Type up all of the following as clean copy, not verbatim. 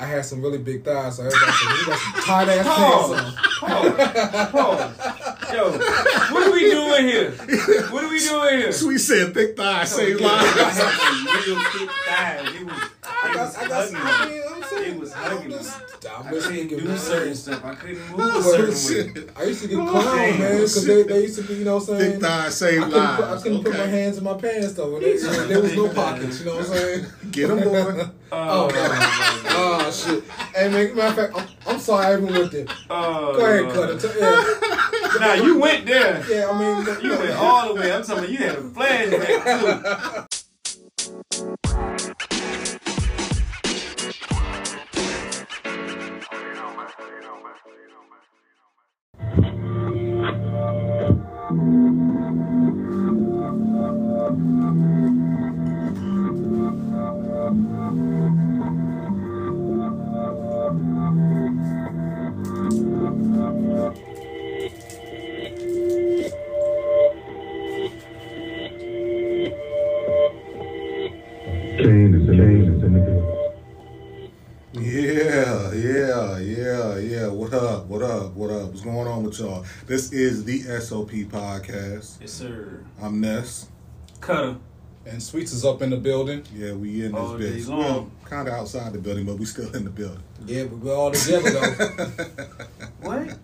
I had some really big thighs, so everybody said, you got some tight ass pants on. Yo, what are we doing here? What are we doing here? Sweet said thick thighs save lives. I had some real thick thighs. It was hugging me. I couldn't do certain stuff. I couldn't move a certain way. I used to get clowned, man, because they used to be, you know what I'm saying? Thick thighs save lives. I couldn't put my hands in my pants, though. There was no pockets, you know what I'm saying? Get them, boy. Oh, shit. Hey, man, matter of fact, I'm sorry I even went there. Go ahead, cut it. Now, you went there. Yeah, I mean, you went all the way. I'm talking about you had a flashback, too. Yeah. What up? What's going on with y'all? This is the SOP podcast. Yes, sir. I'm Ness. Cutter. And Sweets is up in the building. Yeah, we in this all day bitch. long. Well, kind of outside the building, but we still in the building. Yeah, but we're all together, though. What?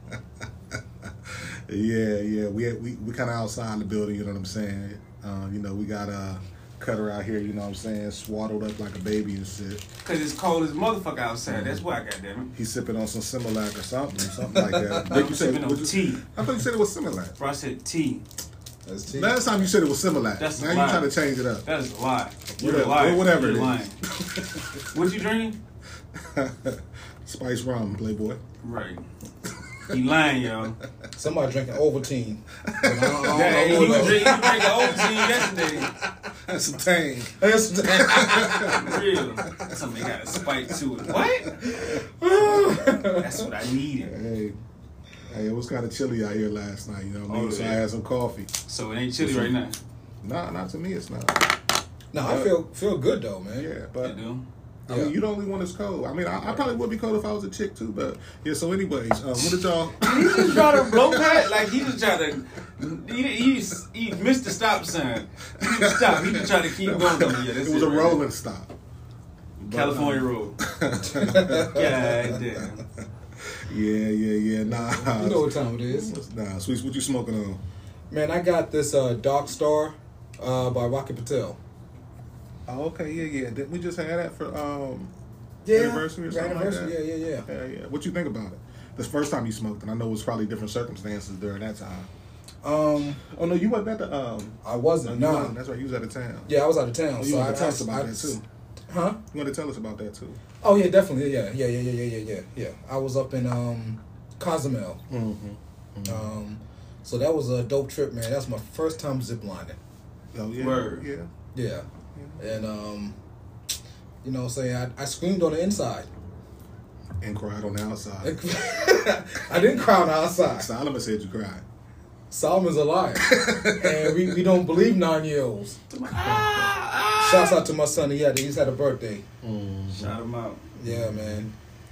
Yeah. We kind of outside the building, you know what I'm saying? We got Cutter out here, you know what I'm saying, swaddled up like a baby and shit. Because it's cold as motherfucker outside. That's why, goddammit. He's sipping on some Similac or something like that. I'm sipping on tea. I thought you said it was Similac. Bro, I said tea. That's tea. Last time you said it was Similac. That's now a you lie. trying to change it up. That is a lie. You're a liar. Whatever You're it lying. is. What you drinking? Spice rum, Playboy. Right. He lying, yo. Somebody drinking Ovaltine. He was drinking Ovaltine yesterday. That's some tang. Real. Something got a spike to it. What? That's what I needed. Hey, it was kind of chilly out here last night, you know what I mean? So I had some coffee. So it ain't chilly right now? Nah, not to me, it's not. No, I feel good, though, man. Yeah, but... You do? I mean, you the only one that's cold. I mean, I probably would be cold if I was a chick too, but yeah. So, anyways, what did y'all? He just try to blow past, like he just try to. He missed the stop sign. He didn't stop. He just try to keep going. Yeah, it was a rolling stop. California road. God damn. Yeah. Nah. You know what time it is. Nah, Sweets, what you smoking on? Man, I got this Dark Star by Rocky Patel. Oh, okay, yeah. Didn't we just have that for anniversary or something like that? Yeah. What you think about it? The first time you smoked, and I know it was probably different circumstances during that time. Oh no, you wasn't at the I wasn't. No, that's right. You was out of town. Yeah, I was out of town. You want to tell us about that too? Huh? You want to tell us about that too? Oh yeah, definitely. Yeah. I was up in Cozumel. Mm-hmm. So that was a dope trip, man. That was my first time ziplining. Oh yeah. Word. Yeah. And you know what I'm saying, I screamed on the inside. And cried on the outside. I didn't cry on the outside. Solomon said you cried. Solomon's a liar. And we don't believe 9-year-olds. Shouts out to my son. He just had a birthday. Shout him out. Yeah, man.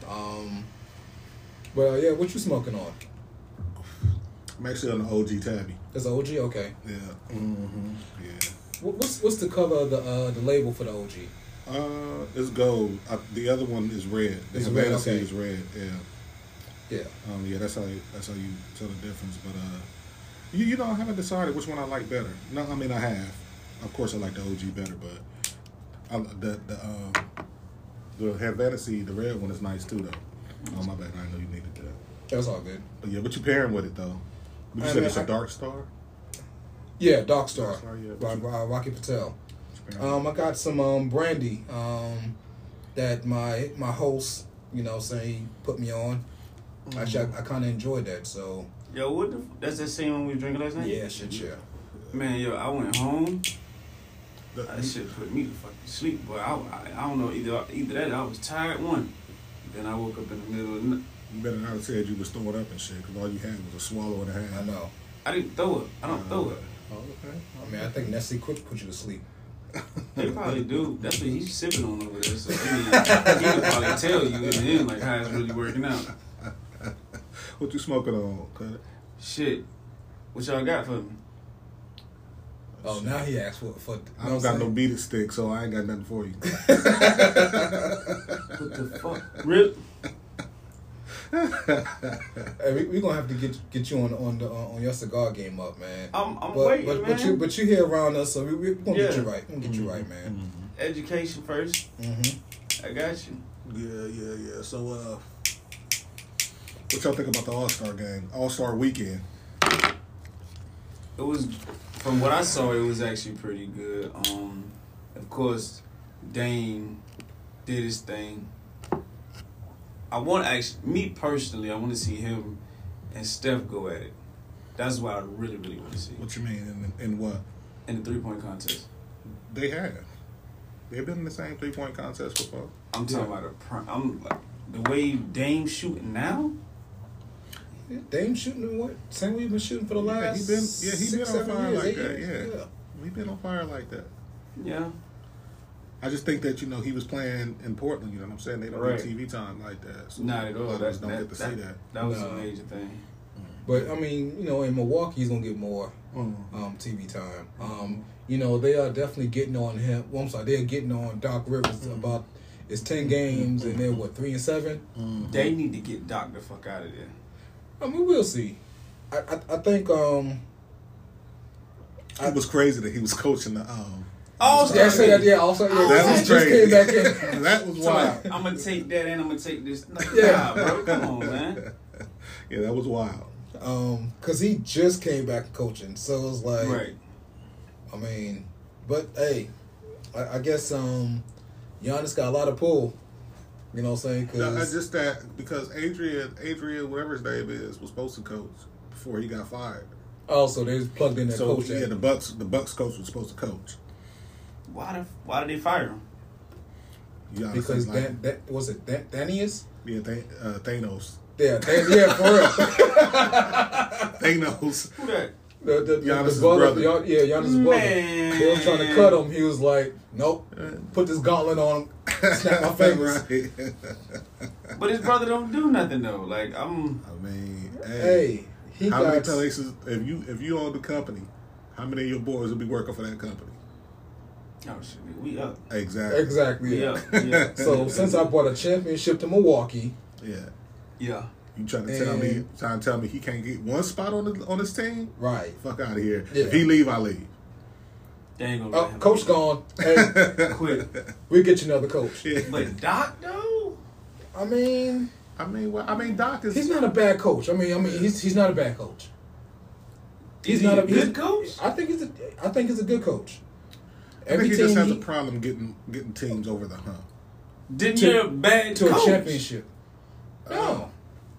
Well, yeah, what you smoking on? I'm actually on the OG Tabby. It's OG? Okay. Yeah. Mm-hmm. Yeah. What's the color of the label for the OG? It's gold. The other one is red. The Havana seed is red. Yeah. Yeah. That's how you tell the difference. But you know, I haven't decided which one I like better. No, I mean I have. Of course, I like the OG better, but the Havana seed, the red one, is nice too, though. Oh my bad. I didn't know you needed that. That's all good. But yeah, what you pairing with it though? But you said it's a Dark Star. Yeah, Dark Star. Yeah. By Rocky Patel. I got some brandy that my host, you know, saying he put me on. Mm-hmm. Actually, I kind of enjoyed that. So. Yo, that's the same one we were drinking last night? Yeah, shit, yeah. Man, yo, I went home. That shit put me to fucking sleep, boy. I don't know, either that I was tired, one. Then I woke up in the middle of the night. You better not have said you was throwing up and shit, because all you had was a swallow and a half. I know. I didn't throw it. I don't throw it. Oh, okay. I mean, I think Nestle Quick put you to sleep. They probably do. That's what he's sipping on over there. So he can probably tell you in the end like how it's really working out. What you smoking on, Cuddy? Shit. What y'all got for me? Oh, now he asked for I don't got no beat stick, so I ain't got nothing for you. What the fuck? Rip? Hey, we gonna have to get you on your cigar game up, man. I'm waiting, man. But you here around us, so we gonna get you right. We gonna get you right, man. Mm-hmm. Education first. I got you. Yeah. So, what y'all think about the All-Star game? All-Star weekend. It was, from what I saw, it was actually pretty good. Of course, Dame did his thing. Me personally, I want to see him and Steph go at it. That's what I really, really want to see. What you mean? In what? In the 3-point contest. They have. They've been in the same 3-point contest before. I'm talking about the way Dame shooting now. Yeah, Dame shooting what? Same way he's been shooting for the last. He been on fire years, like that. Yeah, he been on fire like that. Yeah. I just think that he was playing in Portland. You know what I'm saying? They don't get TV time like that. So not at all. Others don't get to see that. That was a major thing. But I mean, in Milwaukee, he's gonna get more TV time. They are definitely getting on him. Well, I'm sorry, they're getting on Doc Rivers about it's 10 games and they're 3-7. They need to get Doc the fuck out of there. I mean, we'll see. I think it was crazy that he was coaching the Also, that was crazy. Came back in. That was wild. I'm gonna take that and I'm gonna take this. Yeah, bro, come on, man. Yeah, that was wild. Cause he just came back coaching, so it was like, right. I mean, but hey, I guess Giannis got a lot of pull. You know what I'm saying? Cause just that because Adrian, whatever his name is, was supposed to coach before he got fired. Oh, so they just plugged in that coach. Yeah, the Bucks coach was supposed to coach. Why did they fire him? Because that was it. Thanius? Yeah, Thanos. Yeah, for real. Thanos. Who that? Giannis' brother. Giannis' brother. They was trying to cut him. He was like, nope. Put this gauntlet on him. Snap my fingers. Right. But his brother don't do nothing though. Like hey, how many places? If you own the company, how many of your boys will be working for that company? Oh shit, we up. Exactly. Yeah. So since I brought a championship to Milwaukee, yeah. You trying to tell me he can't get one spot on his team? Right. Fuck out of here. Yeah. If he leave, I leave. They ain't gonna let him coach leave. gone. Hey, quit. We'll get you another coach. Yeah. But Doc though? I mean, Doc is. He's not a bad coach. I mean, he's not a bad coach. He's not a good coach. I think he's a good coach. I think he just has a problem getting teams over the hump. Didn't you a bad to coach? A championship? No.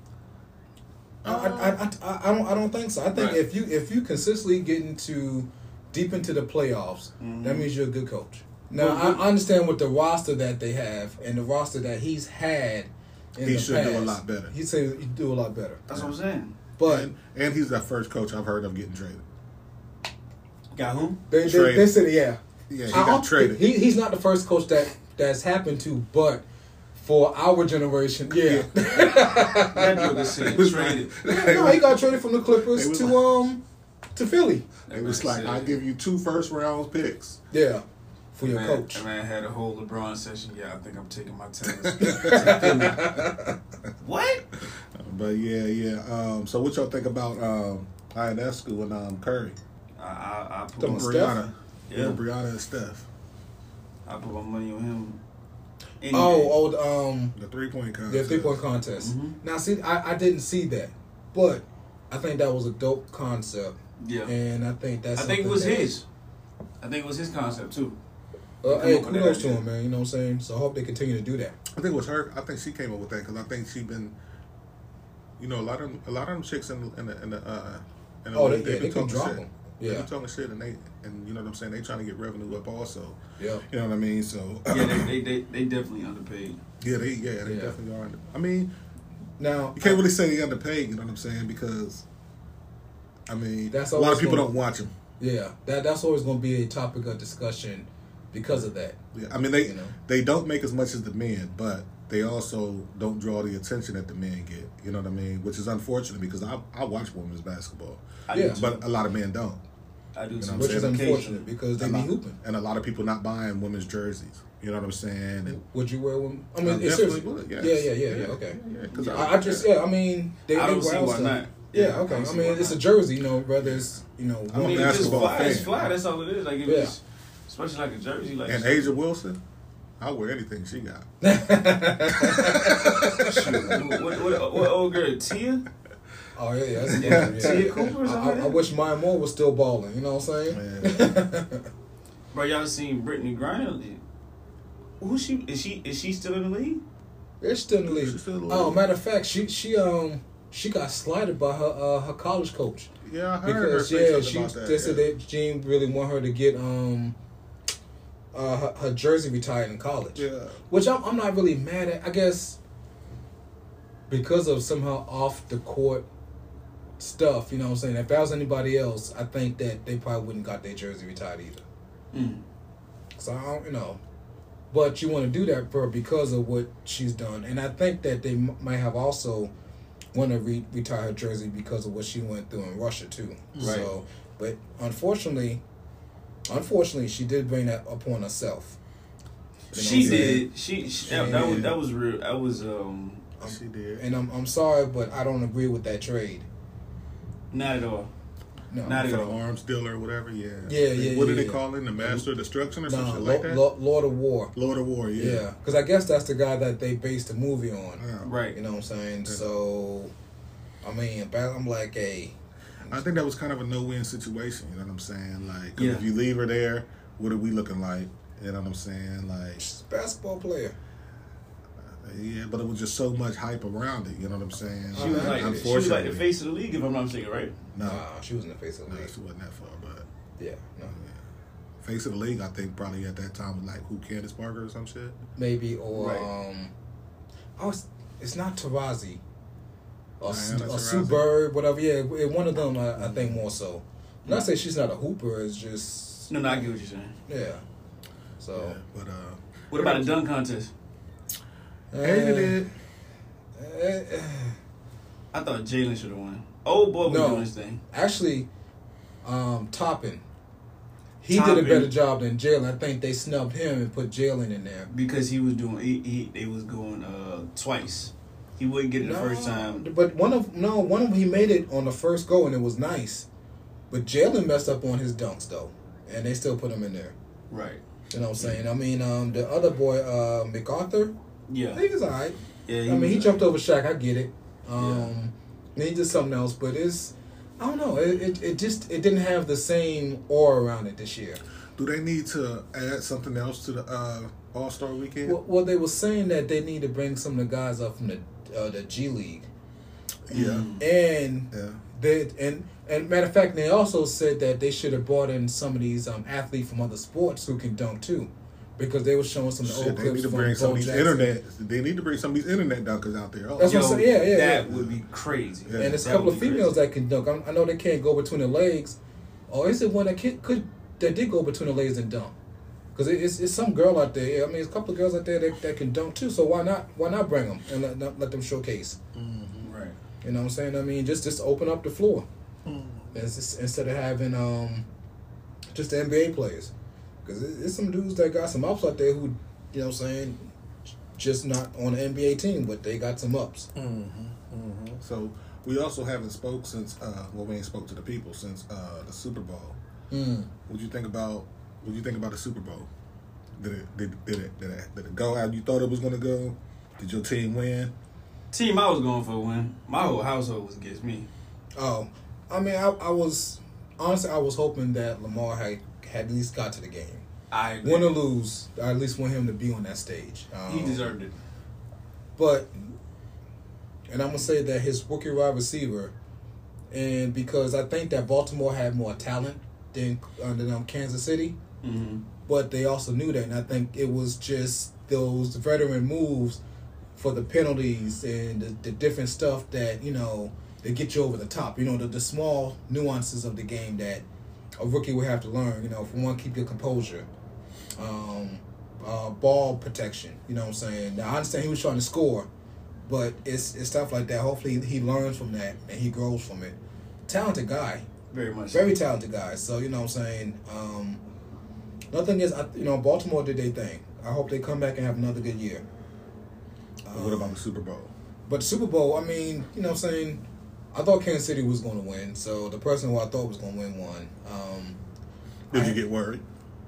I don't think so. I think if you consistently get deep into the playoffs, that means you're a good coach. Now I understand with the roster that they have and the roster that he's had in the past. He should do a lot better. He said he'd do a lot better. That's what I'm saying. But and he's the first coach I've heard of getting traded. Got whom? They said Yeah, he got traded. He's not the first coach that's happened to, but for our generation, yeah. That dude is traded. No, he got traded from the Clippers to Philly. It was like, I'll give you 2 first-round picks. Yeah, for your coach. That man had a whole LeBron session. Yeah, I think I'm taking my tennis. What? But yeah. So what y'all think about Ionescu and Curry? I put Brianna. Yeah, Brianna and Steph. I put my money on him. The 3-point contest. The 3-point contest. Mm-hmm. Now, see, I didn't see that, but I think that was a dope concept. Yeah, and I think that's. I think it was his. I think it was his concept too. Hey, kudos to him, man. You know what I'm saying? So I hope they continue to do that. I think it was her. I think she came up with that because I think she been. A lot of them chicks in the they can drop them. Yeah, they talking shit and you know what I'm saying. They trying to get revenue up also. Yeah, you know what I mean. So yeah, they definitely underpaid. Yeah, they definitely are. I mean, now you can't really say they underpaid. You know what I'm saying? Because a lot of people don't watch them. Yeah, that's always going to be a topic of discussion because of that. Yeah, I mean they don't make as much as the men, but they also don't draw the attention that the men get. You know what I mean? Which is unfortunate because I watch women's basketball, but a lot of men don't. I do, which is unfortunate because they be hooping, and a lot of people not buying women's jerseys. You know what I'm saying? And would you wear one? I mean, definitely would. Yes. Yeah. Okay. Yeah, I mean, they don't see why not. Yeah, okay. I mean, it's a jersey, whether it's I mean, it's just fly. It's fly. That's all it is. Like it's especially like a jersey. Like and A'ja Wilson, I'll wear anything she got. What old girl, Tia? Oh yeah. Tia Cooper or something. I wish Maya Moore was still balling. You know what I'm saying? Bro, y'all seen Brittany Griner? Who's she? Is she still in the league? Yeah, she's still in the league. Oh, matter of fact, she got slighted by her college coach. Yeah, I heard her say something about that. They said that she didn't really want her to get her jersey retired in college. Yeah, which I'm not really mad at. I guess because of somehow off the court stuff. You know what I'm saying? If that was anybody else, I think that they probably wouldn't got their jersey retired either. So I don't, but you want to do that for her because of what she's done, and I think that they might have also want to retire her jersey because of what she went through in Russia too. Right. So, but unfortunately, she did bring that upon herself. She did. That was real. That was she did. And I'm sorry, but I don't agree with that trade. Not at all. No, not for the arms dealer or whatever. Yeah. What do they call it? The Master of Destruction or something like that? Lord of War. Lord of War. Yeah. Yeah, because I guess that's the guy that they based the movie on. Yeah. Right. You know what I'm saying? Yeah. So, I mean, I'm like, hey. I think that was kind of a no-win situation. You know what I'm saying? Like, if you leave her there, what are we looking like? You know what I'm saying? Like, she's a basketball player. Yeah, but it was just so much hype around it. You know what I'm saying? She was like the face of the league, if I'm not mistaken, right? No, she wasn't the face of the league. She wasn't that far, but yeah, no. Face of the league, I think probably at that time was like Candace Parker or some shit. Maybe or it's not Tarazi or Sue Bird, whatever. Yeah, one of them. I think more so. Not say she's not a hooper. It's just no. I get what you're saying. Yeah. So, but what about a dunk contest? Hated it. I thought Jalen should have won. Old boy was doing his thing. Actually, Toppin. He did a better job than Jalen. I think they snubbed him and put Jalen in there because he was doing. They was going twice. He wouldn't get it the first time. But one of them he made it on the first go and it was nice. But Jalen messed up on his dunks though, and they still put him in there. Right. You know what I'm saying? I mean, the other boy, MacArthur. Yeah, he was alright. Yeah, I mean, he jumped over Shaq. I get it. And he did something else, but I don't know. It didn't have the same aura around it this year. Do they need to add something else to the All-Star Weekend? Well, they were saying that they need to bring some of the guys up from the G League. Yeah, and matter of fact, they also said that they should have brought in some of these athletes from other sports who can dunk too. Because they were showing some old clips. They need to bring some of these They need to bring some of these internet dunkers out there. That's what I'm saying. Yeah. That would be crazy. Yeah. And there's a couple of females that can dunk. I know they can't go between the legs. Or is it one that did go between the legs and dunk? Because it's some girl out there. I mean, there's a couple of girls out there that can dunk too. So why not bring them and let them showcase? Mm-hmm. Right. You know what I'm saying? I mean, just open up the floor instead of having just the NBA players. Because there's some dudes that got some ups out there who, you know what I'm saying, just not on the NBA team, but they got some ups. Mm-hmm. Mm-hmm. So we also haven't spoke since, we ain't spoke to the people since the Super Bowl. What you think about the Super Bowl? Did it go how you thought it was going to go? Did your team win? Team I was going for a win. My whole household was against me. Oh, I mean, I was hoping that Lamar had at least got to the game. I agree. Win or lose, I at least want him to be on that stage. He deserved it. But, and I'm going to say that his rookie wide receiver, and because I think that Baltimore had more talent than Kansas City, but they also knew that, and I think it was just those veteran moves for the penalties and the different stuff that, they get you over the top. The small nuances of the game that a rookie would have to learn. For one, keep your composure. ball protection. You know what I'm saying? Now I understand he was trying to score, but it's stuff like that. Hopefully he learns from that and he grows from it. Talented guy, very talented guy. So you know what I'm saying. Another thing is, Baltimore did their thing. I hope they come back and have another good year. What about the Super Bowl? But the Super Bowl, I mean, you know what I'm saying. I thought Kansas City was going to win, so the person who I thought was going to win won. Did you get worried?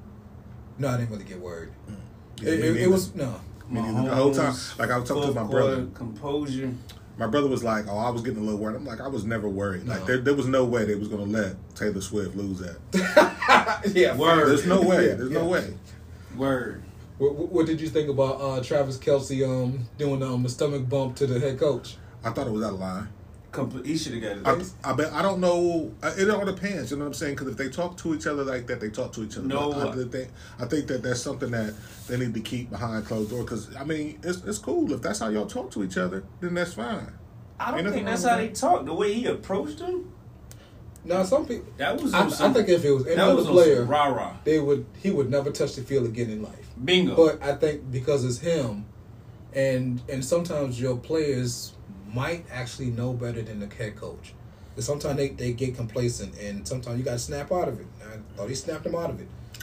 No, I didn't really get worried. Yeah, it was no. The whole time, like I was talking to my brother. Composure. My brother was like, "Oh, I was getting a little worried." I'm like, "I was never worried. No. Like there was no way they was going to let Taylor Swift lose that." Yeah, word. There's no way. There's no way. Word. What did you think about Travis Kelce doing the stomach bump to the head coach? I thought it was out of line. He should have got it. I bet. I don't know. It all depends. You know what I'm saying? Because if they talk to each other like that, they talk to each other. No, I think that that's something that they need to keep behind closed doors. Because I mean, it's cool if that's how y'all talk to each other. Then that's fine. I don't think that's how they talk. The way he approached them. Now some people. That was. I think if it was any other player, rah-rah. He would never touch the field again in life. Bingo. But I think because it's him, and sometimes your players might actually know better than the head coach. But sometimes they get complacent, and sometimes you got to snap out of it. I thought he snapped him out of it.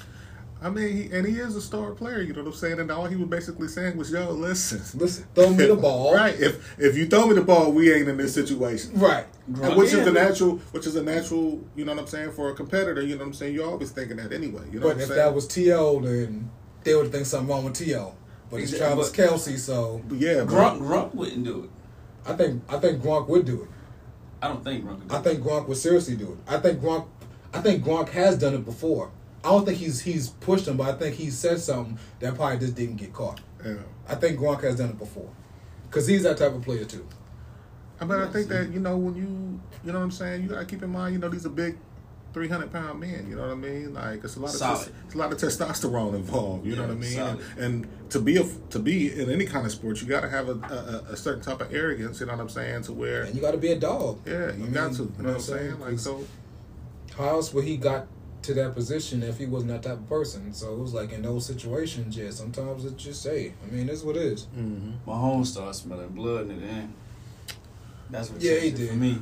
I mean, he is a star player, you know what I'm saying? And all he was basically saying was, yo, listen, throw me the ball. Right. If you throw me the ball, we ain't in this situation. Right. Which is a natural, you know what I'm saying, for a competitor, you know what I'm saying? You're always thinking that anyway. You know but what I'm if saying? that was T.O., then they would think something wrong with T.O. But it's Travis Kelce, so yeah, Gronk wouldn't do it. I think Gronk would do it. I don't think Gronk would do it. I think Gronk would seriously do it. I think Gronk has done it before. I don't think he's pushed him, but I think he said something that probably just didn't get caught. Yeah. I think Gronk has done it before. Because he's that type of player, too. But I think that, when you know what I'm saying, you got to keep in mind, these are big 300-pound men, you know what I mean? Like, it's a lot of testosterone involved, you know what I mean? And to be in any kind of sport, you got to have a certain type of arrogance, you know what I'm saying, to where... And you got to be a dog. Yeah, you got to, you know what I'm saying? Like, so... How else would he got to that position if he wasn't that type of person? So it was like in those situations, yeah, sometimes it's just, hey, I mean, that's what it is. Mm-hmm. Mahomes started smelling blood in the end. That's what he did for me.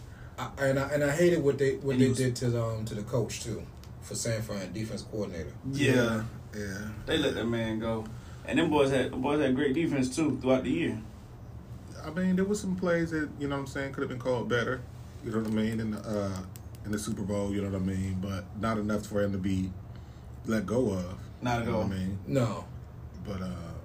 I hated what they did to the coach too, for San Fran, defense coordinator. Yeah. They let that man go, and them boys had great defense too throughout the year. I mean, there was some plays that you know what I'm saying could have been called better. You know what I mean in the Super Bowl. You know what I mean, but not enough for him to be let go of. Not at all. I mean, no. But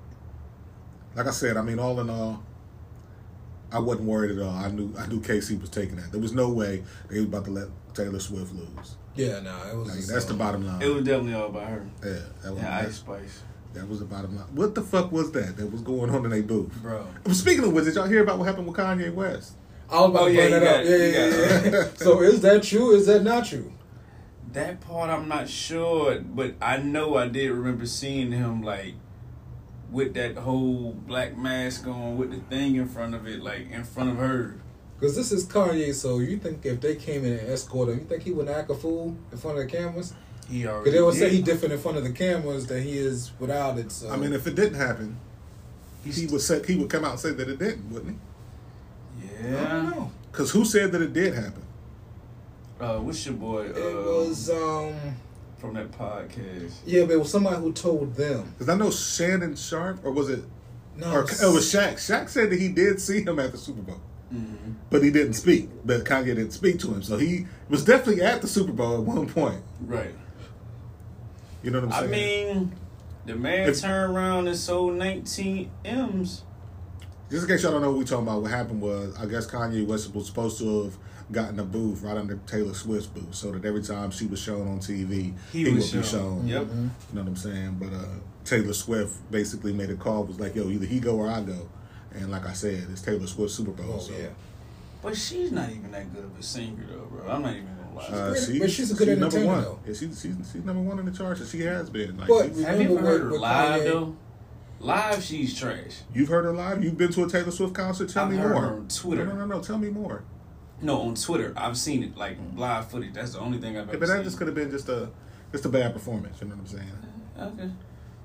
like I said, I mean, all in all, I wasn't worried at all. I knew KC was taking that. There was no way they was about to let Taylor Swift lose. Yeah, no, it was. Like, that's the bottom line. It was definitely all about her. Yeah, that was Ice Spice. That was the bottom line. What the fuck was that was going on in their booth, bro? Speaking of which, did y'all hear about what happened with Kanye West? I was about to bring that up. Yeah. So is that true? Is that not true? That part I'm not sure, but I know I did remember seeing him like with that whole black mask on with the thing in front of it, like in front of her. Because this is Kanye, so you think if they came in and escorted him, you think he wouldn't act a fool in front of the cameras? He already Because they would did. say he's different in front of the cameras than he is without it. So. I mean, if it didn't happen, he would come out and say that it didn't, wouldn't he? Yeah. I don't know. Because who said that it did happen? What's your boy? It was from that podcast. Yeah, but it was somebody who told them. Because I know Shannon Sharp, or was it? No, or it was Shaq. Shaq said that he did see him at the Super Bowl, but he didn't speak. But Kanye didn't speak to him, so he was definitely at the Super Bowl at one point. Right. You know what I'm saying? I mean, the man turned around and sold 19 M's. Just in case y'all don't know what we're talking about, what happened was, I guess Kanye West was supposed to have gotten a booth right under Taylor Swift's booth, so that every time she was shown on TV, he would be shown. Yep. You know what I'm saying? But Taylor Swift basically made a call, was like, yo, either he go or I go. And like I said, it's Taylor Swift's Super Bowl. Oh, yeah. But she's not even that good of a singer, though, bro. I'm not even gonna lie. But she's a good entertainer, though. Yeah, she's number one in the charts, and she has been. Like, but have you ever heard her live, though? Live, she's trash. You've heard her live? You've been to a Taylor Swift concert? Tell me more. I've heard her on Twitter. No. Tell me more. No, on Twitter. I've seen it, like, live footage. That's the only thing I've ever seen. But that just could have been just a bad performance. You know what I'm saying? Okay.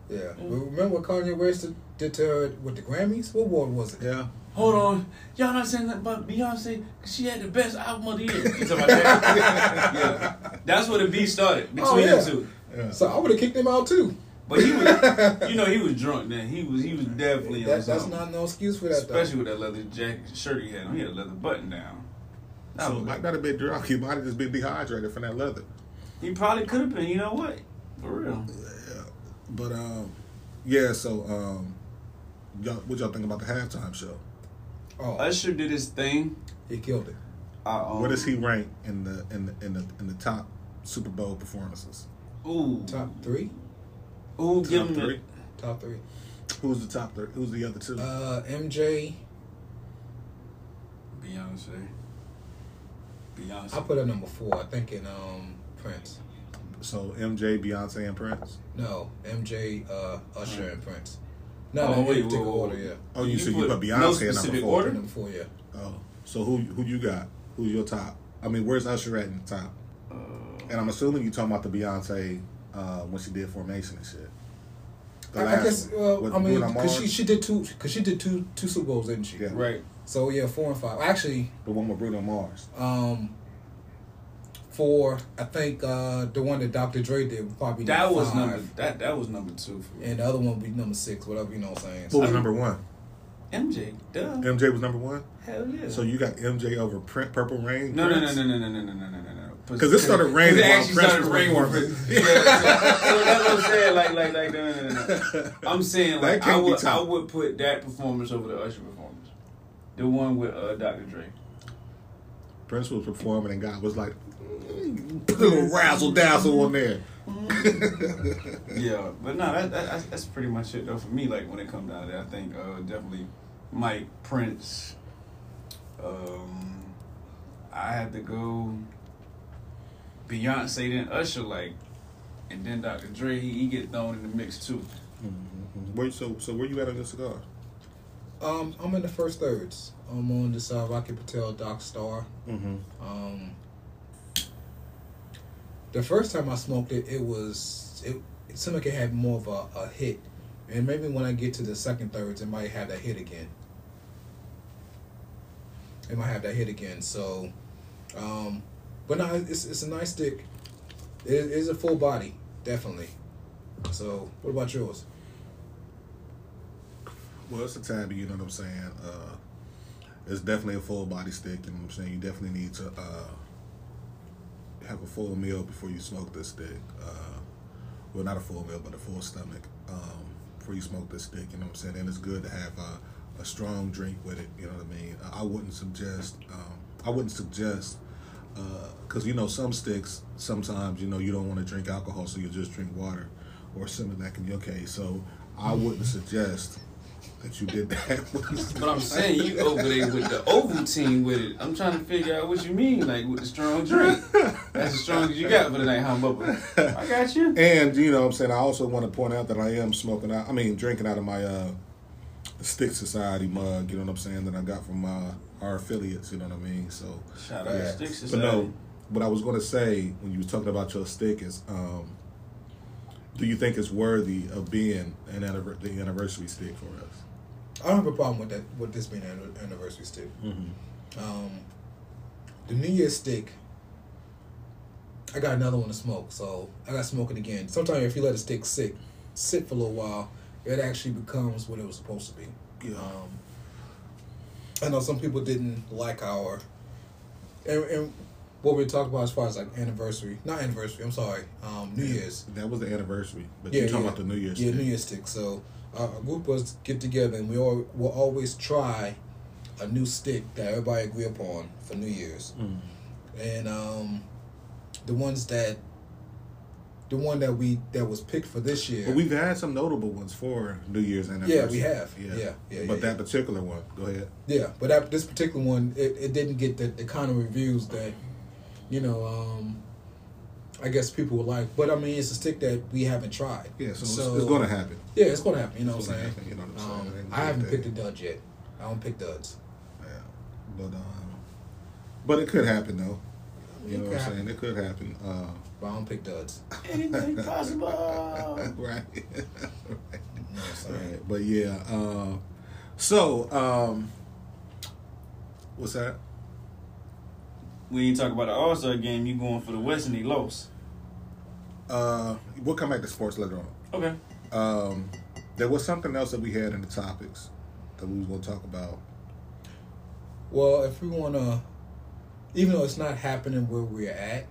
Yeah. But remember what Kanye West did to her with the Grammys? What award was it? Yeah. Hold on. Y'all not saying that about Beyonce? Because she had the best album of the year. You talking about that? Yeah. That's where the beef started between them two. Yeah. So I would have kicked him out too. But he was, he was drunk then. He was definitely on That's something. not no excuse for that. Especially with that leather jacket shirt he had on. He had a leather button down. So Mike not a bit drunk. He might have just been dehydrated from that leather. He probably could have been. You know what? For real. Yeah. But yeah. So y'all, what y'all think about the halftime show? Oh, Usher did his thing. He killed it. Where does he rank in the top Super Bowl performances? Ooh. Top 3. Ooh, Top give him 3. Top 3. Who's the top 3? Who's the other 2? MJ. Beyonce. I put her number 4. I think in Prince. So MJ, Beyonce, and Prince. No, MJ, Usher, and Prince. Wait, particular order, yeah. Oh, you said you put Beyonce no at specific number 4. order? Number 4, yeah. Oh, so who you got? Who's your top? I mean, where's Usher at in the top? And I'm assuming you talking about the Beyonce when she did Formation and shit. I guess. I mean, because she did two Super Bowls, didn't she? Yeah. Right. So yeah, 4 and 5. Actually, the one with Bruno Mars. 4. I think the one that Dr. Dre did would probably be that number was 5. that was number 2 for me. And the other one would be number 6, whatever, you know what I'm saying. Who was number 1? MJ, duh. MJ was number 1? Hell yeah. So you got MJ over Purple Rain? No. Because it started raining while Prince was performing. Yeah, so that's what I'm saying. Like, no. I'm saying, like, I would put that performance over the Usher performance. The one with Dr. Dre. Prince was performing and God was like, put a little razzle dazzle on there. Yeah, but no, that's pretty much it though for me. Like when it comes down to that, I think definitely Mike, Prince. I had to go Beyonce, then Usher, and then Dr. Dre. He get thrown in the mix too. Mm-hmm. So where you at on your cigar? I'm in the first thirds. I'm on this Rocky Patel Doc Star. Mm-hmm. The first time I smoked it, it seemed like it had more of a hit. And maybe when I get to the second thirds, it might have that hit again. So, but no, it's a nice stick. It is a full body, definitely. So, what about yours? Well, it's a tabby, you know what I'm saying? It's definitely a full body stick, you know what I'm saying? You definitely need to have a full meal before you smoke this stick. Well, not a full meal, but a full stomach before you smoke this stick, you know what I'm saying? And it's good to have a strong drink with it, you know what I mean? I wouldn't suggest, because, some sticks, sometimes, you don't want to drink alcohol, so you just drink water or Similac in your case. So I wouldn't suggest that you did that. But I'm saying you over there with the Ovaltine with it. I'm trying to figure out what you mean, like with the strong drink. That's as strong as you got for the night, huh, Bubba? I got you. And what I'm saying, I also want to point out that I am drinking out of my Stick Society mug, you know what I'm saying, that I got from our affiliates, you know what I mean? So shout out to Stick Society. But no, what I was going to say when you were talking about your stick is, do you think it's worthy of being the anniversary stick for us? I don't have a problem with that. With this being an anniversary stick. Mm-hmm. The New Year's stick, I got another one to smoke, so I got to smoke it again. Sometimes if you let a stick sit for a little while, it actually becomes what it was supposed to be. Yeah. I know some people didn't like our and what we're talking about as far as like New Year's. That was the anniversary, but you're talking about the New Year's stick. Yeah, New Year's stick. So a group of us get together and will always try a new stick that everybody agree upon for New Year's. Mm. And the one that was picked for this year. But we've had some notable ones for New Year's anniversary. Yeah, we have. Yeah. But that particular one, go ahead. Yeah, but this particular one, it didn't get the kind of reviews that, I guess people would like. But I mean, it's a stick that we haven't tried. Yeah, so it's going to happen. Yeah, it's going to happen. You know what I'm saying? You know what I'm saying? I haven't picked a dud yet. I don't pick duds. Yeah, but it could happen though. You know what I'm saying? It could happen. But I don't pick duds. Anything possible. Right. You know what I'm saying? Right. But yeah. So, what's that? We ain't talk about the All-Star game. You going for the West and they lost. We'll come back to sports later on. Okay. There was something else that we had in the topics that we was going to talk about. Well, if we want to, even though it's not happening where we're at,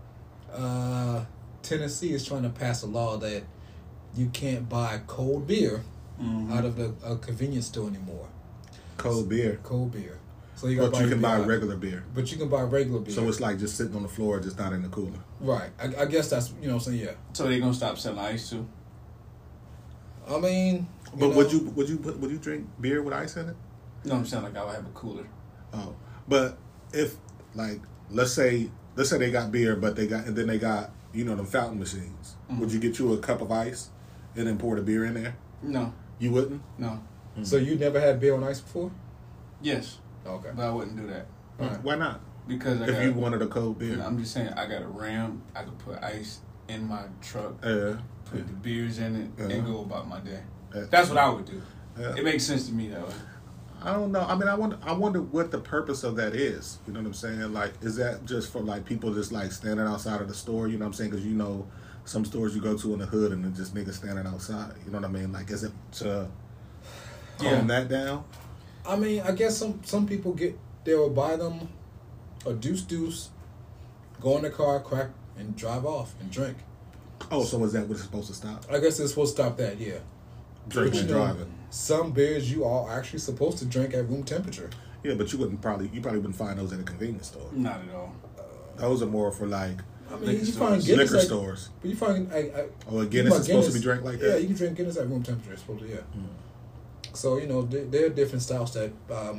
Tennessee is trying to pass a law that you can't buy cold beer out of a convenience store anymore. Cold beer. Cold beer. So you can buy regular beer. But you can buy regular beer. So it's like just sitting on the floor, just not in the cooler. Right. I guess that's, you know what I'm saying, yeah. So they gonna stop selling ice too? I mean, but would you drink beer with ice in it? No, I'm saying like I would have a cooler. Oh, but if like let's say they got beer, but they got them fountain machines. Mm-hmm. Would you get you a cup of ice and then pour the beer in there? No, you wouldn't. No. Mm-hmm. So you never had beer on ice before? Yes. Okay, but I wouldn't do that. Right. Why not? Because if you wanted a cold beer, I'm just saying I got a Ram. I could put ice in my truck, put the beers in it, and go about my day. That's what I would do. It makes sense to me that way. I don't know. I mean, I wonder what the purpose of that is. You know what I'm saying? Like, is that just for like people just like standing outside of the store? You know what I'm saying? Because some stores you go to in the hood and they're just niggas standing outside. You know what I mean? Like, is it to calm that down? I mean, I guess some people they'll buy them a deuce, go in the car, crack, and drive off and drink. Oh, so is that what it's supposed to stop? I guess it's supposed to stop that, yeah. Drinking and driving. Some beers you are actually supposed to drink at room temperature. Yeah, but you probably wouldn't find those at a convenience store. Not at all. Those are more for like you find Guinness liquor stores. But you find Guinness is supposed to be drank like that. Yeah, you can drink Guinness at room temperature. It's supposed to, yeah. Mm. So there are different styles that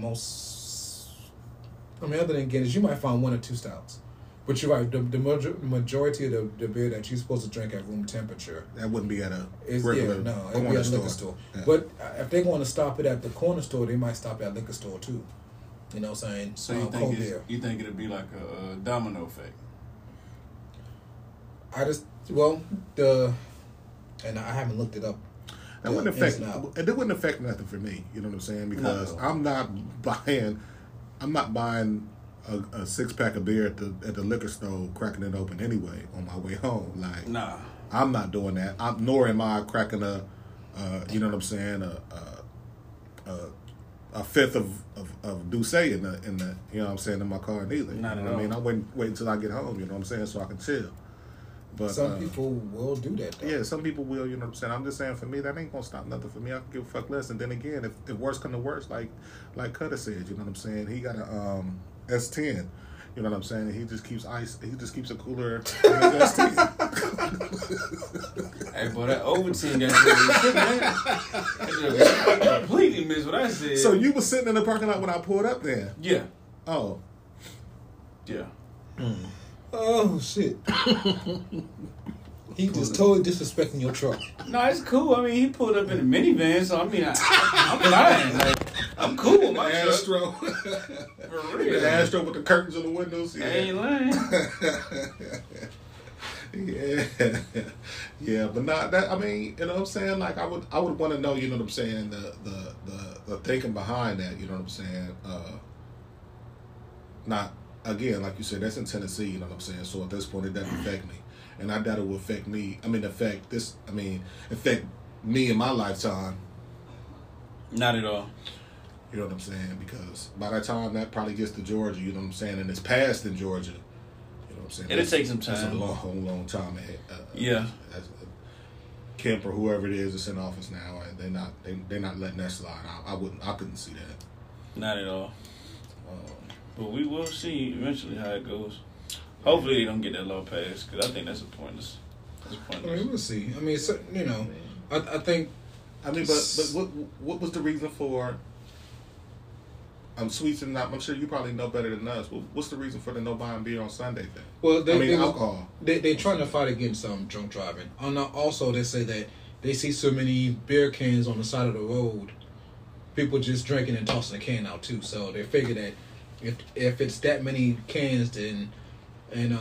other than Guinness, you might find one or two styles. But you're right. The majority of the beer that you're supposed to drink at room temperature, that wouldn't be at a it'd be at a liquor store. Yeah. But if they want to stop it at the corner store, they might stop at a liquor store too. You know what I'm saying? So you think it'd be like a domino effect? And I haven't looked it up. It wouldn't affect nothing for me. You know what I'm saying? Because I'm not buying a 6-pack of beer at the liquor store, cracking it open anyway on my way home. Like, nah, I'm not doing that. Nor am I cracking you know what I'm saying, a fifth of Douce in the you know what I'm saying, in my car neither. Not you know what I mean? I wait until I get home. You know what I'm saying, so I can chill. But some people will do that, though. Yeah, some people will, you know what I'm saying? I'm just saying, for me, that ain't gonna stop nothing for me. I can give a fuck less. And then again, if worse come to worse, like Cutter said, you know what I'm saying? He got a S10. You know what I'm saying? He just keeps a cooler in his S10. Hey, boy, that Overton got man. Completely missed what I said. So you was sitting in the parking lot when I pulled up there? Yeah. Oh. Yeah. Mm. Oh, shit. He just totally disrespecting your truck. No, it's cool. I mean, he pulled up in a minivan, so I mean, I'm fine. Like, I'm cool with my Astro. For real. The Astro with the curtains on the windows. Yeah. I ain't lying. Yeah, but not that. I mean, you know what I'm saying? Like, I would want to know. You know what I'm saying? The thinking behind that. You know what I'm saying? Not again, like you said, that's in Tennessee. You know what I'm saying? So at this point, it doesn't affect me, and I doubt it will affect me. Affect me in my lifetime. Not at all. You know what I'm saying? Because by the time that probably gets to Georgia, you know what I'm saying, and it's passed in Georgia. It'll take some time. It's a long time ahead. Yeah. Kemp or whoever it is that's in office now, they're not letting that slide. I couldn't see that. Not at all. But we will see eventually how it goes. Hopefully they don't get that law passed, because I think that's pointless. I mean, we'll see. I mean, so, you know, I think. I mean, but what was the reason for? Sweets and not. I'm sure you probably know better than us. What's the reason for the no buying beer on Sunday thing? Well, alcohol. They're trying to fight against drunk driving. Also, they say that they see so many beer cans on the side of the road, people just drinking and tossing the can out too. So they figure that if it's that many cans, then And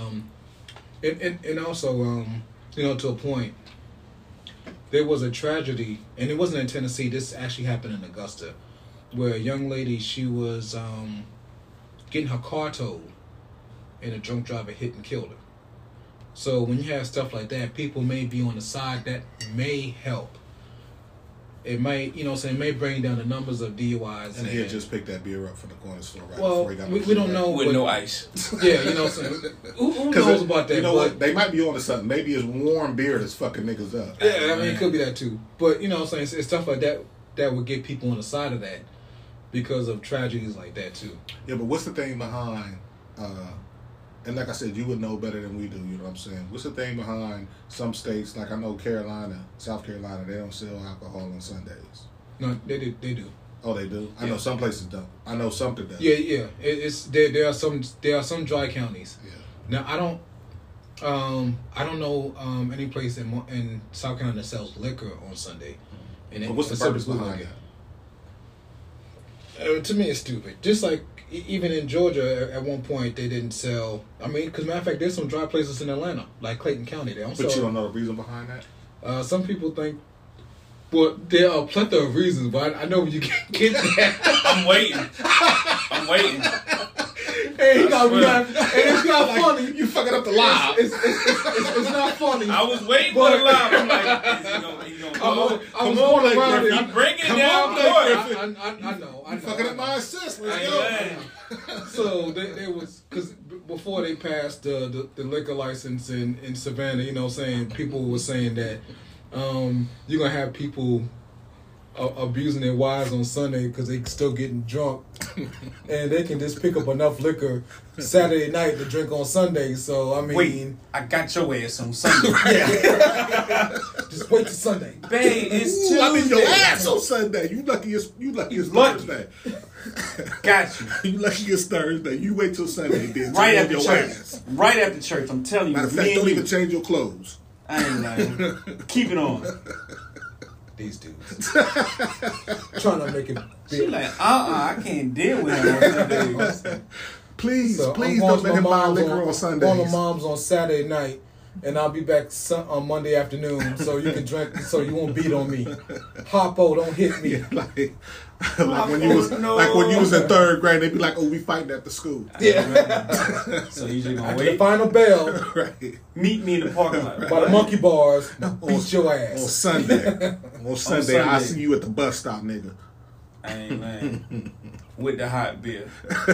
also to a point, there was a tragedy, and it wasn't in Tennessee. This actually happened in Augusta, where a young lady, she was getting her car towed, and a drunk driver hit and killed her. So when you have stuff like that, people may be on the side that may help. It might, may bring down the numbers of DUIs. And he had just picked that beer up from the corner store right well, before he got we don't know. With no ice. Yeah, who knows about that? You know what? They might be on to something. Maybe it's warm beer that's fucking niggas up. Yeah, it could be that too. But, it's stuff like that that would get people on the side of that because of tragedies like that too. Yeah, but what's the thing behind... and like I said, you would know better than we do, you know what I'm saying? What's the thing behind some states, like I know Carolina, South Carolina, they don't sell alcohol on Sundays? No, they do. Oh, they do? I know some places don't. I know something does. Yeah. There are some dry counties. Yeah. Now, I don't know any place in South Carolina that sells liquor on Sunday. But what's the purpose behind that? To me, it's stupid. Just like even in Georgia, at one point they didn't sell. Because matter of fact, there's some dry places in Atlanta, like Clayton County. They don't sell. But you don't know the reason behind that? Some people think. Well, there are plenty of reasons, but I know when you get that. I'm waiting. Hey, it's not funny. You fucking up the live. It's not funny. I was waiting for the live. I'm like, is he gonna come on, Griffin. Bring it down, Griffin. I know. You fucking up my assist. Let's go. So there was, because before they passed the liquor license in Savannah, people were saying that you're gonna have people abusing their wives on Sunday because they still getting drunk, and they can just pick up enough liquor Saturday night to drink on Sunday. So wait, I got your ass on Sunday. Just wait till Sunday, babe. It's Tuesday. I mean, your ass on Sunday. You lucky it's Thursday. Got you. You lucky it's Thursday. You wait till Sunday, then right after your church. ass. Right after church. I'm telling you. Matter of fact, don't even change your clothes. I ain't lying. Keep it on. These dudes trying to make it big. She like, I can't deal with him on Sundays. Please don't let him buy liquor on Sundays. Going to mom's on Saturday night, and I'll be back on Monday afternoon, so you can drink, so you won't beat on me. Hoppo, don't hit me. Like when you was in third grade, they'd be like, "Oh, we fighting at the school." Yeah. So you just gonna after wait. The final bell. Right. Meet me in the parking lot. By the monkey bars. Beat your ass on Sunday. On Sunday, I see you at the bus stop, nigga. I ain't lying. With the hot beer.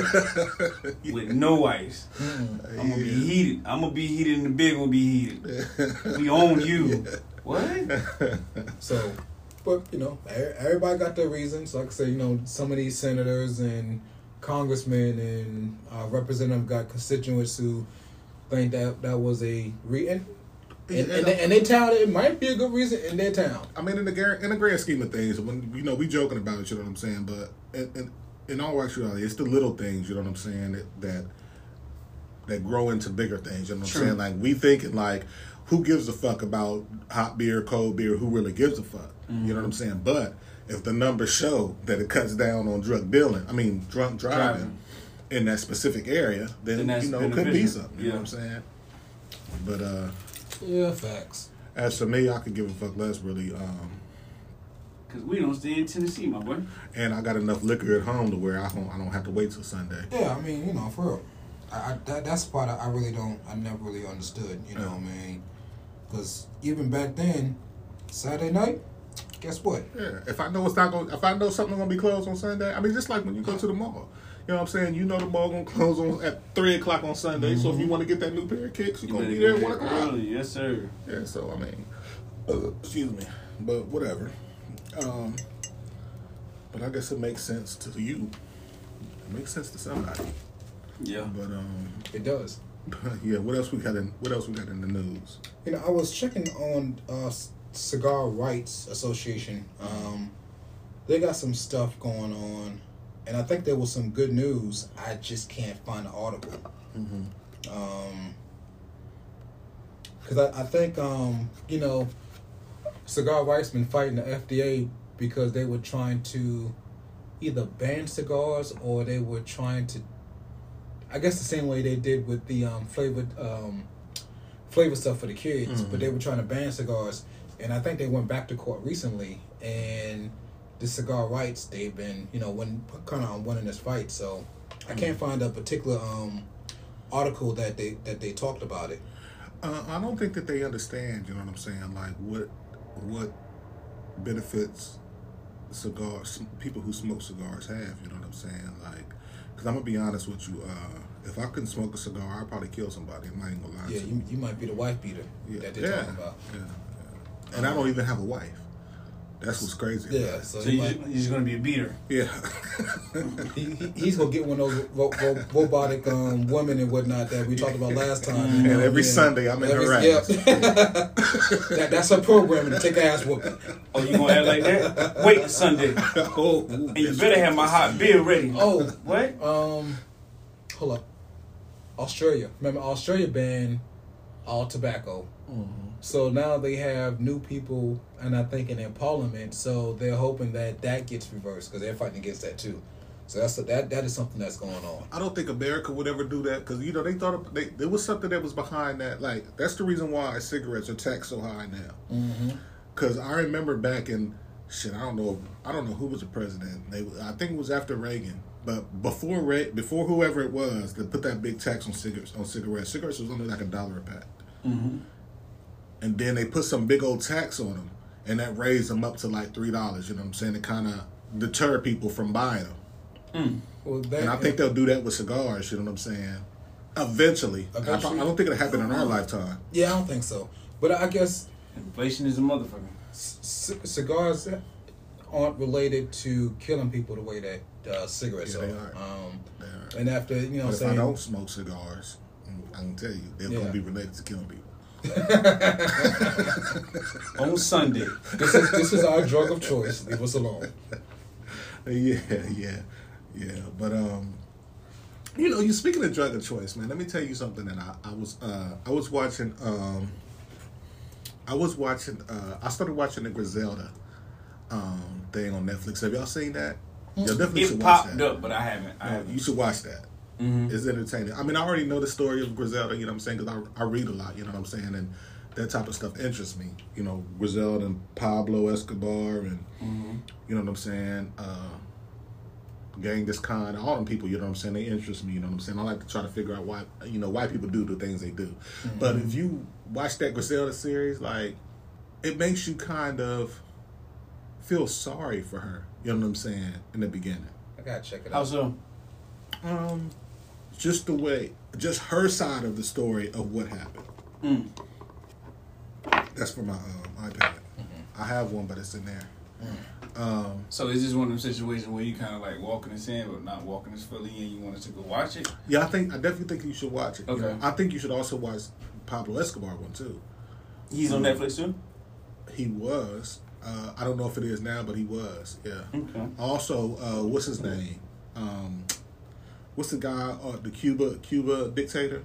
With no ice. I'm gonna be heated. I'm gonna be heated and the beer gonna be heated. We own you. What? So, but, everybody got their reasons. Like I say, some of these senators and congressmen and representatives got constituents who think that was a and they town, it might be a good reason in their town. I mean, in the grand scheme of things, when we joking about it, you know what I'm saying. But in all actuality, it's the little things, you know what I'm saying, that grow into bigger things. You know what I'm saying? Like we thinking like, who gives a fuck about hot beer, cold beer? Who really gives a fuck? Mm-hmm. You know what I'm saying? But if the numbers show that it cuts down on drunk driving in that specific area, then it could be something. You know what I'm saying? But yeah, facts. As for me, I could give a fuck less, really. Because we don't stay in Tennessee, my boy. And I got enough liquor at home to where I don't have to wait till Sunday. Yeah, I mean, for real. That's the part I never really understood, what I mean? Because even back then, Saturday night, guess what? Yeah, if I know something's gonna be closed on Sunday, I mean, just like when you go to the mall. You know what I'm saying? You know the mall gonna close at 3:00 on Sunday. Mm-hmm. So if you want to get that new pair of kicks, you're gonna be there at 1:00. Early, yes, sir. Yeah. So I mean, excuse me, but whatever. But I guess it makes sense to you. It makes sense to somebody. Yeah. But it does. Yeah. What else we got in the news? I was checking on Cigar Rights Association. They got some stuff going on. And I think there was some good news. I just can't find the article. Mm-hmm. Because I think, Cigar Rights been fighting the FDA because they were trying to either ban cigars or they were trying to, I guess the same way they did with the flavor stuff for the kids, but they were trying to ban cigars, and I think they went back to court recently, and the cigar rights, they've been, kind of winning this fight. So I can't find a particular article that they talked about it. I don't think that they understand, you know what I'm saying, like what benefits cigars, people who smoke cigars have, you know what I'm saying, like, because I'm going to be honest with you, if I couldn't smoke a cigar, I'd probably kill somebody. I ain't gonna lie to you. You might be the wife beater that they're talking about. Yeah. And I don't even have a wife. That's what's crazy. Yeah, so he's going to be a beater. Yeah. he's going to get one of those robotic women and whatnot that we talked about last time. And every Sunday I'm in her ass. Yep. That's her programming to take ass whooping. Oh, you going to act like that? Wait Sunday. And you better have my hot beer ready. Oh. What? Hold up. Australia. Remember, Australia banned all tobacco. Mm-hmm. So now they have new people, and I think in their parliament. So they're hoping that gets reversed because they're fighting against that too. So that is something that's going on. I don't think America would ever do that because they thought there was something that was behind that. Like that's the reason why cigarettes are taxed so high now. Because I remember back in I don't know who was the president. I think it was after Reagan. But before whoever it was, they put that big tax on cigarettes. Cigarettes was only like $1 a pack. Mm-hmm. And then they put some big old tax on them, and that raised them up to like $3. You know what I'm saying? To kind of deter people from buying them. Mm. Well, and I think they'll do that with cigars. You know what I'm saying? Eventually. I don't think it'll happen in our lifetime. Yeah, I don't think so. But I guess inflation is a motherfucker. Cigars aren't related to killing people the way that cigarettes are. They are. And after, but if I don't smoke cigars, I can tell you, they're going to be related to killing people. On Sunday. This is our drug of choice. Leave us alone. Yeah. But, you speaking of drug of choice, man, let me tell you something that I was watching, I started watching the Griselda thing on Netflix. Have y'all seen that? You definitely should watch that. It popped up, but I haven't. You should watch that. Mm-hmm. It's entertaining. I mean, I already know the story of Griselda, you know what I'm saying, because I read a lot, you know what I'm saying, and that type of stuff interests me. You know, Griselda and Pablo Escobar and, you know what I'm saying, Genghis Khan, all them people, you know what I'm saying, they interest me, you know what I'm saying. I like to try to figure out why people do the things they do. Mm-hmm. But if you watch that Griselda series, like, it makes you kind of feel sorry for her, you know what I'm saying, in the beginning. I gotta check it out. How so? Just her side of the story of what happened. Mm. That's for my iPad. Mm-hmm. I have one, but it's in there. Mm. So is this one of them situations where you kind of like walking the sand, but not walking as fully, and you want us to go watch it? Yeah, I definitely think you should watch it. Okay. You know? I think you should also watch Pablo Escobar one too. He's on Netflix too? He was. I don't know if it is now, but he was. Yeah. Okay. Also, what's his name? What's the guy? The Cuba dictator?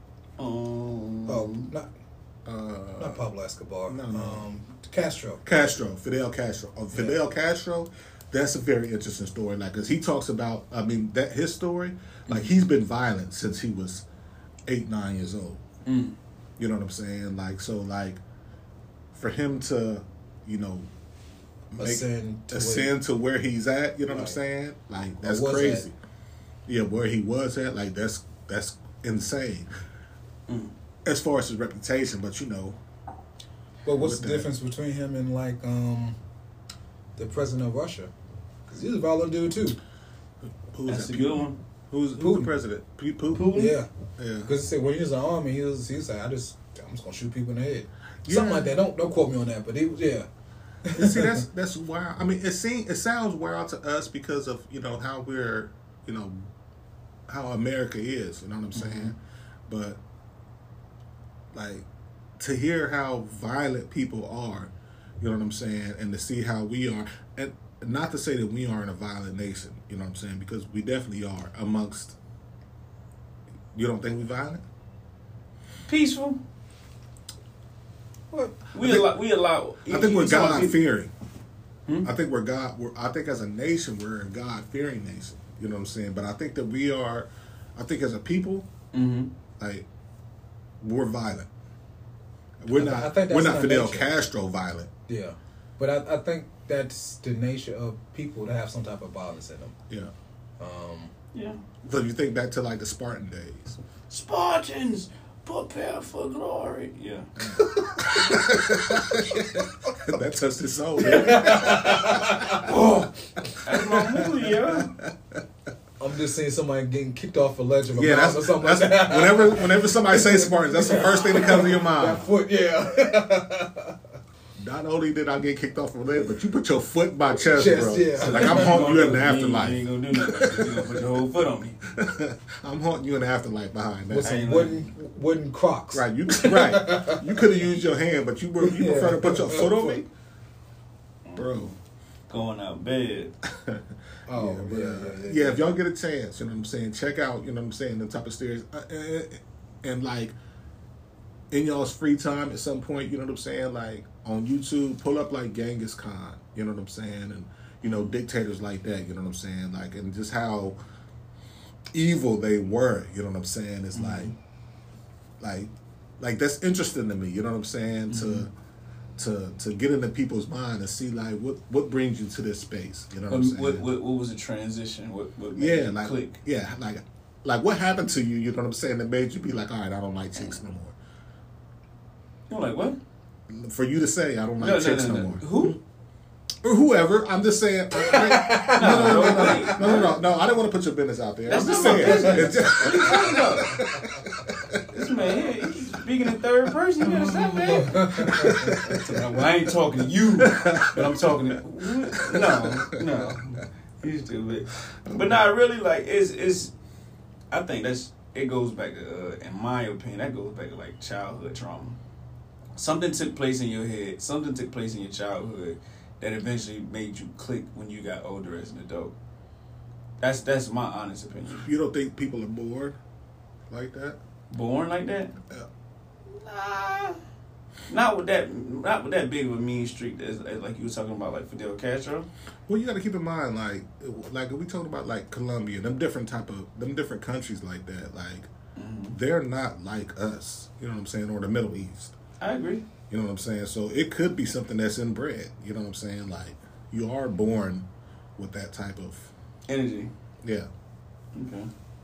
Not Pablo Escobar. No. Castro. Fidel Castro. Fidel Castro. That's a very interesting story. Like, cause he talks about. I mean, that his story. Like, he's been violent since he was 8-9 years old. Mm. You know what I'm saying? Like, so, like, for him to, ascend to where he's at. You know what I'm saying? Like, that's crazy. Yeah, where he was at, like, that's insane. Mm. As far as his reputation, but But what's the difference between him and, like, the president of Russia? Because he's a violent dude, too. That's a good one. Who's the president? Putin? Yeah. Because when he was in the army, he was like, I'm just going to shoot people in the head. Something like that. Don't quote me on that, but he was, yeah. You see, that's wild. I mean, it sounds wild to us because of, how we're, how America is, you know what I'm saying? Mm-hmm. But, like, to hear how violent people are, you know what I'm saying, and to see how we are, and not to say that we aren't a violent nation, you know what I'm saying, because we definitely are amongst, you don't think we violent? Peaceful. What? We allow. I think we're God-fearing. I think as a nation, we're a God-fearing nation. You know what I'm saying? But I think that we are I think as a people, like we're violent. We're not Fidel Castro violent. Yeah, but I think that's the nature of people to have some type of violence in them. Yeah. Yeah. So you think back to like the Spartan days. Spartans, prepare for glory. Yeah. That touched his soul. Oh, that's my movie, yeah. I'm just seeing somebody getting kicked off a ledge of a mountain or something like that. Whenever somebody says Spartans, that's the first thing that comes to your mind. That foot, yeah. Not only did I get kicked off a ledge, but you put your foot in my chest, bro. Yeah. Like I'm haunting you in the afterlife. You ain't gonna do nothing. You gonna put your whole foot on me. I'm haunting you in the afterlife behind that. With some wooden Crocs. Right. You could have used your hand, but you prefer to put your foot on me, bro. Going out bed. Oh, yeah. If y'all get a chance, you know what I'm saying, check out, you know what I'm saying, the type of series, and like in y'all's free time at some point, you know what I'm saying, like on YouTube, pull up like Genghis Khan, you know what I'm saying, and you know dictators like that, you know what I'm saying, like, and just how evil they were, you know what I'm saying. It's like that's interesting to me, you know what I'm saying, to get into people's mind and see like what brings you to this space, you know what I'm saying. What was the transition? What made you click? Yeah, like what happened to you, you know what I'm saying, that made you be like, all right, I don't like chicks no more. You're like, what? For you to say I don't like chicks no more. Who? Or whoever. I'm just saying. No. I didn't want to put your business out there. I'm just saying. This man here, he's speaking in third person. You gotta stop that. Well, I ain't talking to you, but I'm talking to. No. He's stupid. But not really. Like it's. I think it goes back to, in my opinion, that goes back to like childhood trauma. Something took place in your head. Something took place in your childhood that eventually made you click when you got older as an adult. That's my honest opinion. You don't think people are born like that? Born like that? Yeah. Nah. Not with that big of a mean streak as like you were talking about, like Fidel Castro. Well, you got to keep in mind, like if we talking about like Colombia, them different countries like that, like they're not like us. You know what I'm saying? Or the Middle East. I agree. You know what I'm saying? So it could be something that's inbred. You know what I'm saying? Like you are born with that type of energy. Yeah. Okay.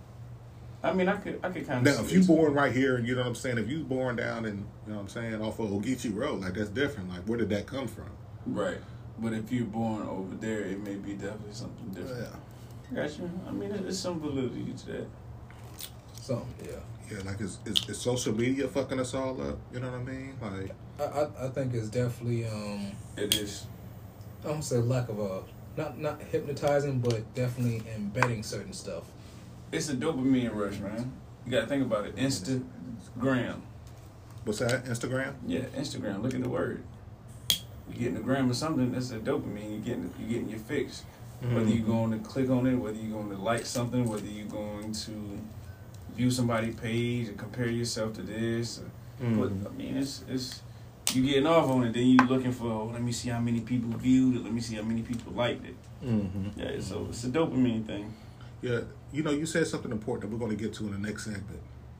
I mean, I could kind of. Now, if you born right here, you know what I'm saying. If you born down in, you know what I'm saying, off of Ogeechee Road, like that's different. Like where did that come from? Right. But if you're born over there, it may be definitely something different. Yeah. I got you. I mean, there's some validity to that. Something, yeah. Yeah, like is social media fucking us all up? You know what I mean? Like, I think it's definitely it is. I don't say lack of not hypnotizing, but definitely embedding certain stuff. It's a dopamine rush, man. You gotta think about it. Instagram. What's that? Instagram? Yeah, Instagram. Look at the word. You getting a gram or something, that's a dopamine. You getting your fix. Mm-hmm. Whether you're going to click on it, whether you're going to like something, whether you're going to view somebody's page and compare yourself to this. But, I mean, it's you getting off on it, then you looking for, let me see how many people viewed it, let me see how many people liked it. Mm-hmm. Yeah, so it's a dopamine thing. Yeah, you know, you said something important that we're going to get to in the next segment.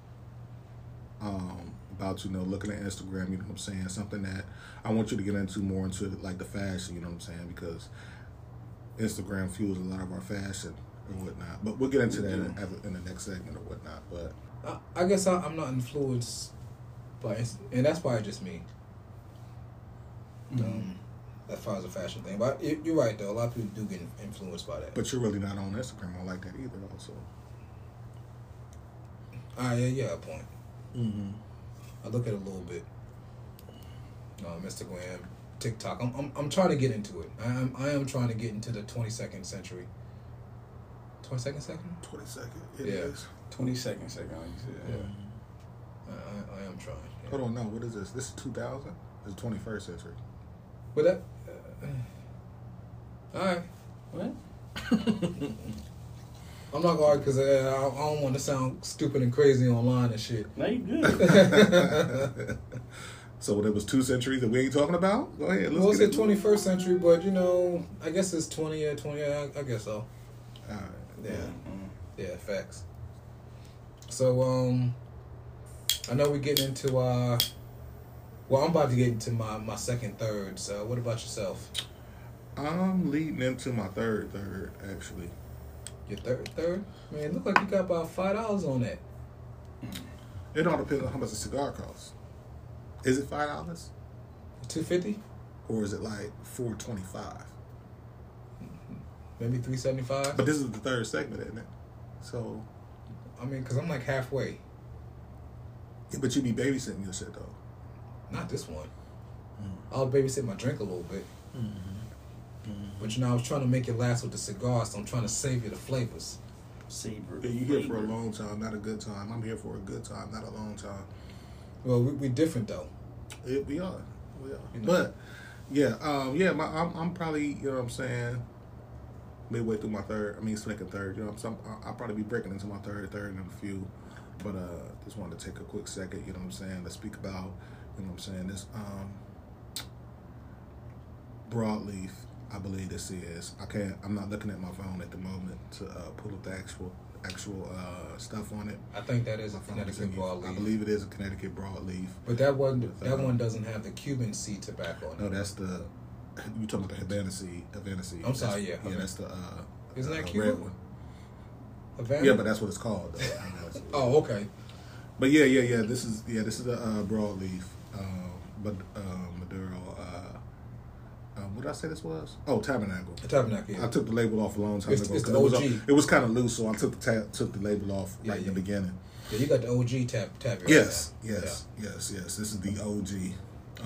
About, you know, looking at Instagram, you know what I'm saying? Something that I want you to get into more into, like, the fashion, you know what I'm saying? Because Instagram fuels a lot of our fashion and whatnot. But we'll get into that in the next segment or whatnot. But I guess I'm not influenced by Instagram, and that's probably just me. As far as the fashion thing. But you're right, though. A lot of people do get influenced by that. But you're really not on Instagram or like that either, also. Yeah, a point. Mm-hmm. I look at it a little bit. Instagram, TikTok. I'm trying to get into it. I am trying to get into the 22nd century. 22nd second? 22nd. It is. 22nd second, like you said. Yeah. I am trying. Yeah. Hold on, no. What is this? This is 2000? This is 21st century. But that... all right. What? I'm not going to because I don't want to sound stupid and crazy online and shit. No, you good. So there was 2 centuries that we ain't talking about? Go ahead. Let's get 21st century, but, you know, I guess it's 20, I guess so. All right. Yeah. Yeah, facts. So I know we're getting into well, I'm about to get into my second third. So what about yourself? I'm leading into my third actually. Your third? Man, it look like you got about $5 on that. It all depends on how much a cigar costs. Is it $5? $2.50? Or is it like $4.25? Maybe $3.75. But this is the third segment, isn't it? So, I mean, because I'm like halfway. Yeah, but you be babysitting your shit though. Not this one. I'll babysit my drink a little bit. But I was trying to make it last with the cigar, so I'm trying to savor the flavors. Savor. Yeah, you here for a long time, not a good time. I'm here for a good time, not a long time. Well, we different though. We are. You know? But yeah, I'm probably, you know what I'm saying, midway through my second third. You know what I'm saying? I'll probably be breaking into my third in a few. But just wanted to take a quick second, you know what I'm saying, to speak about, you know what I'm saying, this broadleaf. I believe this is. I'm not looking at my phone at the moment to pull up the actual stuff on it. I think that is a Connecticut broadleaf. I believe it is a Connecticut broadleaf. But that one doesn't have the Cuban seed tobacco on it. No, that's the. You talking about the Havana seed? I'm sorry, yeah. Yeah, that's the. Isn't that Cuban? Red one. Havana? Yeah, but that's what it's called. Though. Oh, okay. But yeah. This is the broadleaf, but Maduro. What did I say this was? Oh, Tabernacle. The Tabernacle. Yeah. I took the label off a long time ago. It's the OG. It was kind of loose, so I took the label off in the beginning. Yeah, you got the OG tab. Yes. This is the OG,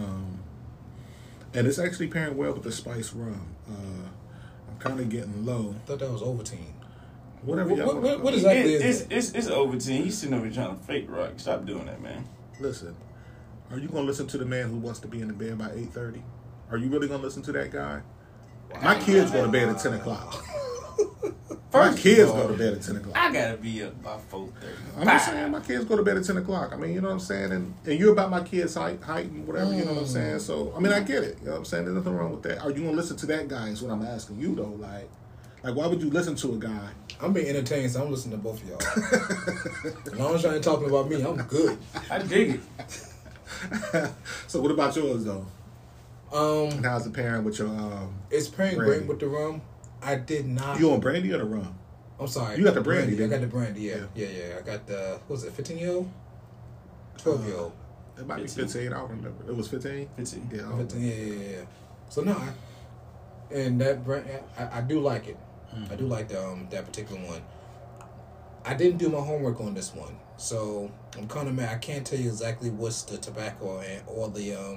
and it's actually pairing well with the spice rum. I'm kind of getting low. I thought that was Ovaltine. Whatever. What exactly is it? It's Ovaltine. He's sitting over here trying to fake rock. Stop doing that, man. Listen, are you gonna listen to the man who wants to be in the bed by 8:30? Are you really gonna listen to that guy? My kids go to bed at 10 o'clock. My kids go to bed at 10 o'clock. I gotta be up by 4:30. I'm just saying, my kids go to bed at 10 o'clock. I mean, you know what I'm saying? And you're about my kids' height and whatever, you know what I'm saying? So, I mean, I get it. You know what I'm saying? There's nothing wrong with that. Are you gonna listen to that guy is what I'm asking you, though. Like why would you listen to a guy? I'm being entertained, so I'm listening to both of y'all. As long as y'all ain't talking about me, I'm good. I dig it. So what about yours, though? And how's it pairing with your It's pairing brandy? great with the rum. I did not. You on brandy or the rum? I'm sorry. You got the brandy. I got the brandy. Yeah. I got the 15-year-old, 12-year-old. It might be 15. I don't remember. It was 15. 15. Yeah. 15. Yeah. So no, and that brand, I do like it. I do like that particular one. I didn't do my homework on this one, so I'm kind of mad. I can't tell you exactly what's the tobacco or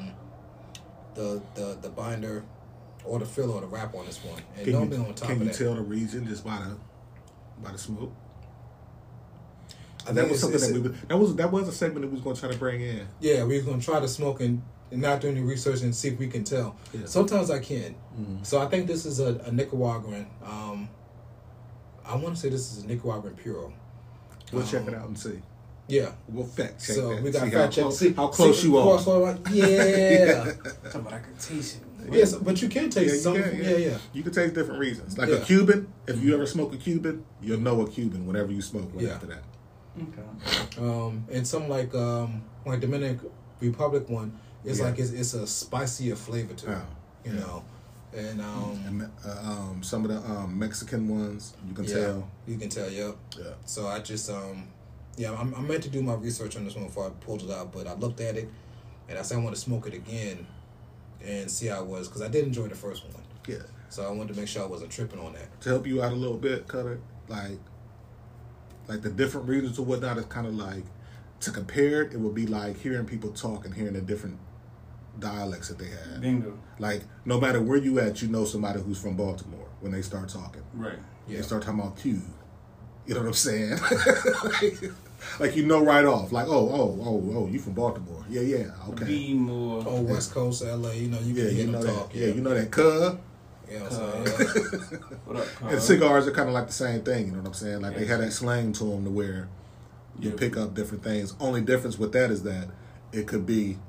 the binder or the filler or the wrap on this one. And Can you that. tell the region just by the smoke? That was something that was a segment that we was going to try to bring in. Yeah, we was going to try to smoke and not do any research and see if we can tell. Yeah. Sometimes I can. Mm-hmm. So I think this is a Nicaraguan. I want to say this is a Nicaraguan Puro. We'll check it out and see. Yeah. We'll fact check so that. We got fact check. See how close you are. Yeah. But I can taste it. Yes, but you can taste something. Yeah. You can taste different reasons. Like a Cuban, if you ever smoke a Cuban, you'll know a Cuban whenever you smoke one after that. Okay. And some like Dominican Republic one, it's like it's a spicier flavor to it. You know. And some of the Mexican ones, you can tell. You can tell, yep. Yeah. So I just I meant to do my research on this one before I pulled it out, but I looked at it and I said I want to smoke it again and see how it was, because I did enjoy the first one. Yeah. So I wanted to make sure I wasn't tripping on that. To help you out a little bit, Cutter, like the different regions or whatnot, is kind of like, to compare it would be like hearing people talk and hearing the different dialects that they have. Bingo. Like, no matter where you at, you know somebody who's from Baltimore when they start talking. Right. Yeah. They start talking about Q. You know what I'm saying? like you know right off. Like, oh, you from Baltimore. Yeah, okay. Be more. Oh, West Coast, LA, you can hear them talk. Yeah, you know that cuh. Yeah, what up, cuh? And cigars are kind of like the same thing, you know what I'm saying? Like, they have that slang to them to where you pick up different things. Only difference with that is that it could be, you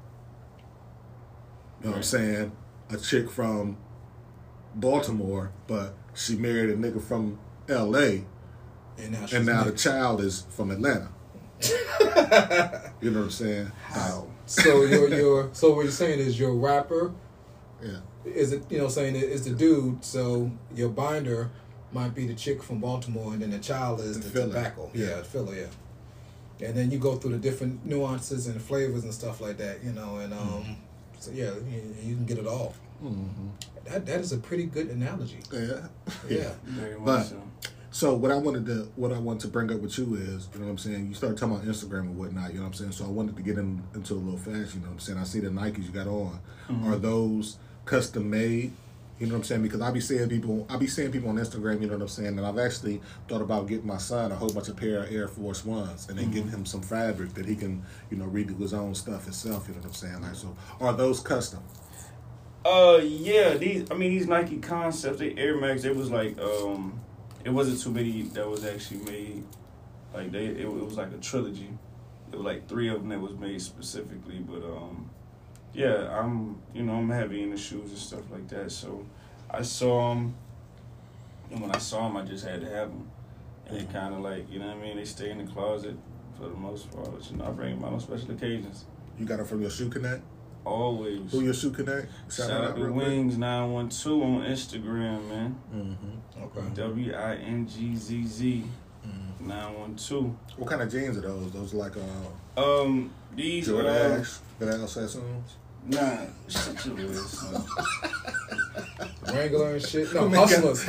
know what I'm saying, a chick from Baltimore, but she married a nigga from LA, And now the child is from Atlanta. You know what I'm saying? How? So so what you're saying is your rapper, is it, you know, saying it is the dude. So your binder might be the chick from Baltimore, and then the child is the tobacco. Yeah, filler. Yeah, and then you go through the different nuances and flavors and stuff like that. You know, and so yeah, you can get it all. Mm-hmm. That is a pretty good analogy. Yeah. Very much so. So what I wanted to bring up with you is, you know what I'm saying, you started talking about Instagram and whatnot, you know what I'm saying? So I wanted to get into a little fashion, you know what I'm saying? I see the Nikes you got on. Mm-hmm. Are those custom made? You know what I'm saying? Because I be seeing people on Instagram, you know what I'm saying, and I've actually thought about getting my son a whole bunch of pair of Air Force Ones and then giving him some fabric that he can, you know, redo his own stuff himself, you know what I'm saying? Like, so are those custom? Yeah, these Nike Concepts, they Air Max, it was like it wasn't too many that was actually made. Like it was like a trilogy. It was like 3 of them that was made specifically. But yeah, I'm heavy into shoes and stuff like that. So I saw them, and when I saw them, I just had to have them. And they kind of like, you know what I mean? They stay in the closet for the most part. But, you know, I bring them out on special occasions. You got them from your Shoe Connect? Always. Who your Shoe Connect? Shout out to Wings 912 on Instagram, man. Mm-hmm. Okay. WINGZZ 912. What kind of jeans are those? Those like these Jordan Vanilla Sassoons? Nah, shut your ass. Wrangler and shit. No, hustlers.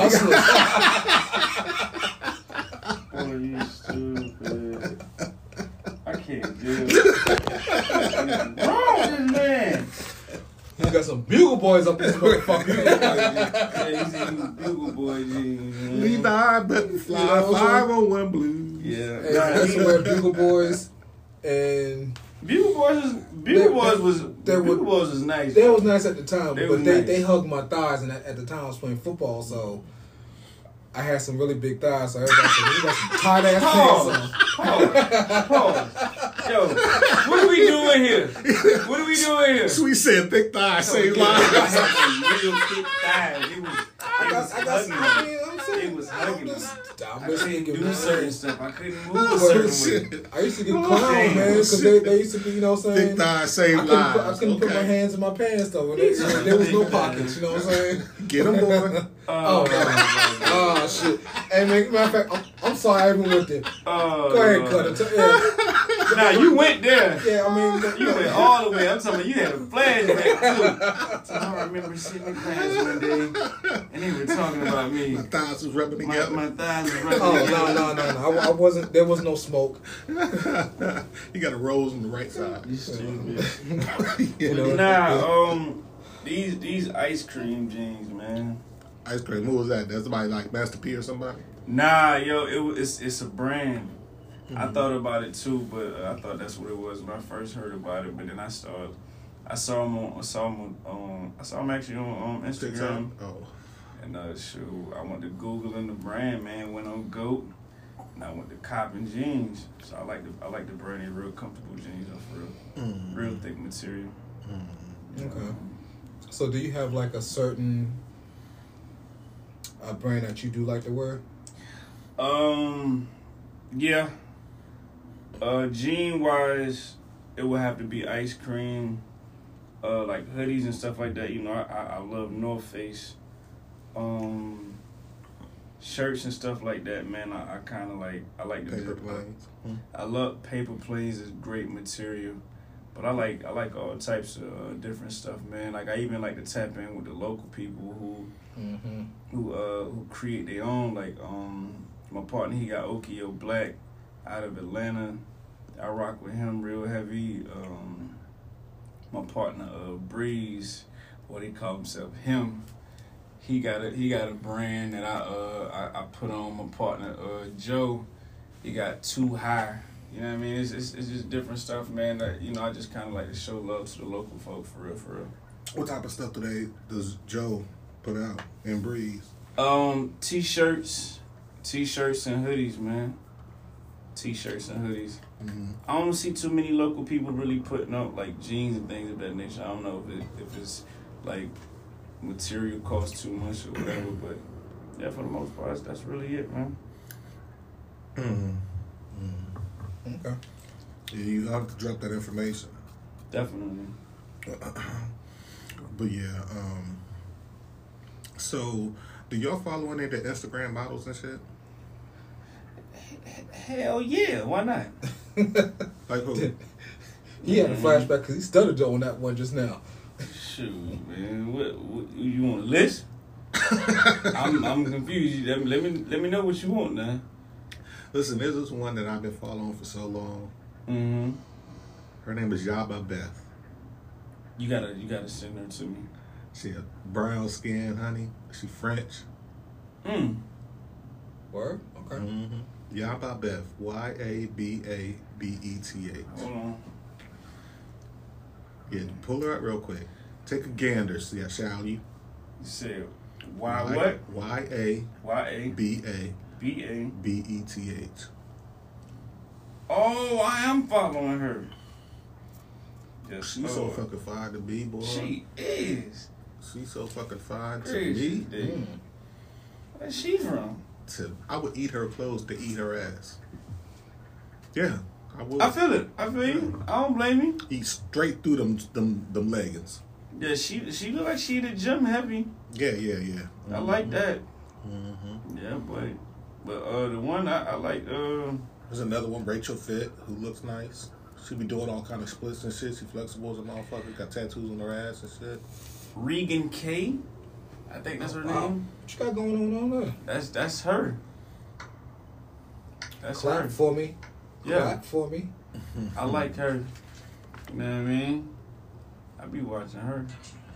Boy, you stupid. I can't do it. What's wrong with this man? He got some Bugle Boys up this motherfucker. Yeah, he's Bugle Boy jeans. Levi Butterfly 501 Blues. Yeah. Hey, I used to wear Bugle Boys, and Bugle Boys was nice. They was nice at the time, but they hugged my thighs, and at the time I was playing football, so I had some really big thighs, so everybody said, "You got some tight ass pants on." Pause. Yo, what are we doing here? Sweet said thick thighs save lives. I had some real thick thighs. It was hugging me. I couldn't do certain stuff. I couldn't move a certain way. I used to get clowned, man, because they used to be, you know what I'm saying? Thick thighs save lives. I couldn't put my hands in my pants, though. There was no pockets, you know what I'm saying? Get them, boy. Oh, shit. Hey, man, matter of fact, I'm sorry I even went there. Go ahead, cut it. Nah, you went there. Yeah, I mean, you went all the way. I'm talking about you had a flashback, too. So I remember sitting in class one day, and they were talking about me. My thighs was rubbing together. My thighs was rubbing together. No. I wasn't. There was no smoke. You got a rose on the right side. You stupid. These ice cream jeans, man. Ice cream. Who was that? That's somebody like Master P or somebody? Nah, yo, it's a brand. Mm-hmm. I thought about it too, but I thought that's what it was when I first heard about it. But then I saw him actually on Instagram. Oh. And I went to Google and the brand, man. Went on GOAT, and I went to copping jeans. So I like the brand. They're real comfortable jeans, for real, real thick material. Mm-hmm. Okay. So do you have like a certain brand that you do like to wear? Yeah. Jean wise, it would have to be Ice Cream, like hoodies and stuff like that. You know, I love North Face, shirts and stuff like that. Man, I kind of I like the paper planes. I love paper planes. Is great material, but I like all types of different stuff, man. Like I even like to tap in with the local people who create their own. Like my partner, he got Okio Black out of Atlanta. I rock with him real heavy. My partner, Breeze, what he call himself, him. He got a brand that I put on. My partner, Joe, he got Too High. You know what I mean? It's just different stuff, man. That I just kind of like to show love to the local folk for real. What type of stuff does Joe put out in Breeze? T-shirts and hoodies, man. T-shirts and hoodies. Mm-hmm. I don't see too many local people really putting up like jeans and things of that nature. I don't know if it's like material costs too much or whatever, but yeah, for the most part, that's really it, man. Okay. Yeah, you have to drop that information. Definitely. But yeah, so do y'all follow any of the Instagram models and shit? Hell yeah, why not? Like who? He had a flashback because he stuttered on that one just now. Shoot, man. What you want a list? I'm confused. Let me know what you want now. Listen, this is one that I've been following for so long. Mm-hmm. Her name is Yaba Beth. You gotta send her to me. She a brown skin, honey. She French. Word? Okay. Mm-hmm. Yaba Beth. YABABETH. Hold on. Yeah, pull her up real quick. Take a gander, see, shall you? You said what? YABABETH. Oh, I am following her. Yes, She's so fucking fine to me, boy. She is. She's so fucking fine to Crazy. me. Where's she from? I would eat her clothes to eat her ass. Yeah, I would. I feel it. I feel you. I don't blame you. Eat straight through them leggings. Yeah, she look like she in the gym heavy. Yeah. Mm-hmm. I like that. Mm-hmm. Yeah, but the one I like. There's another one, Rachel Fit, who looks nice. She be doing all kind of splits and shit. She flexible as a motherfucker. Got tattoos on her ass and shit. Regan K. I think that's her name. What you got going on there? That's her. That's Clap her. for me. Yeah. Clap for me. I like her. You know what I mean? I be watching her.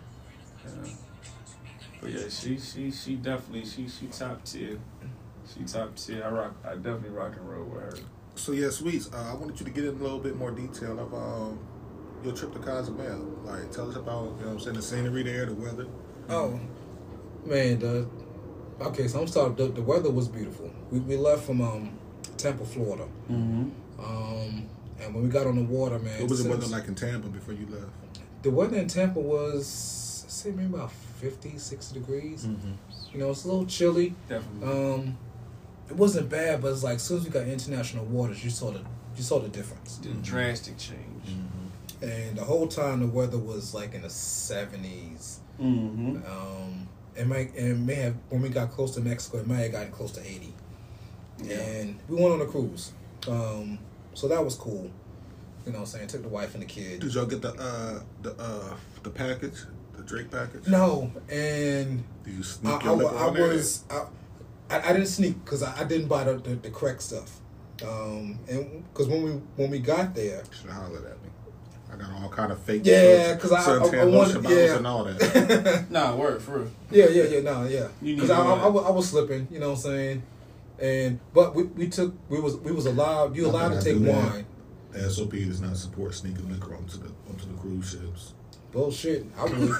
But yeah, she definitely she top tier. She top tier. I definitely rock and roll with her. So yeah, Sweets, I wanted you to get in a little bit more detail of your trip to Cozumel. Like, tell us about, you know what I'm saying, the scenery there, the weather. Oh, man, okay, so I'm starting. The weather was beautiful. We left from Tampa, Florida. Mm-hmm. And when we got on the water, man. What was the weather like in Tampa before you left? The weather in Tampa was, say, maybe about 50, 60 degrees. Mm-hmm. You know, it's a little chilly. Definitely. It wasn't bad, but it's like as soon as we got international waters, you saw the difference. The drastic change. Mm-hmm. And the whole time the weather was like in the 70s. Mm-hmm. It may have, when we got close to Mexico, it may have gotten close to 80. Yeah. And we went on a cruise. So that was cool. You know what I'm saying? Took the wife and the kid. Did y'all get the package, the Drake package? No, and did you sneak your liquor on there? I didn't sneak because I didn't buy the correct stuff. And because when we got there, you should have hollered at me. I got all kind of fake. Yeah, because I wanted yeah, and all that. Nah, word for real. Yeah, because I was slipping. You know what I'm saying? But we was allowed. You allowed to take wine. The SOP does not support sneaking liquor onto the cruise ships. Bullshit. I would.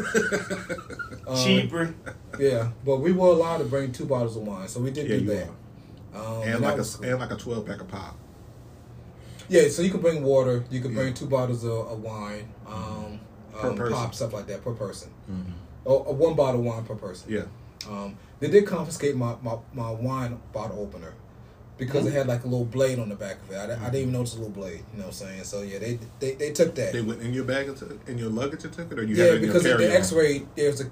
Cheaper. Yeah, but we were allowed to bring 2 bottles of wine, so we did do that. And like a 12-pack of pop. Yeah, so you can bring water. You can bring 2 bottles of wine, per person. pop, stuff like that per person. Mm-hmm. Or 1 bottle of wine per person. Yeah. They did confiscate my wine bottle opener because it had like a little blade on the back of it. I didn't even notice a little blade. You know what I'm saying? So yeah, they took that. They went in your bag in your luggage and took it, or you had it in because your carry-on? the X-ray there was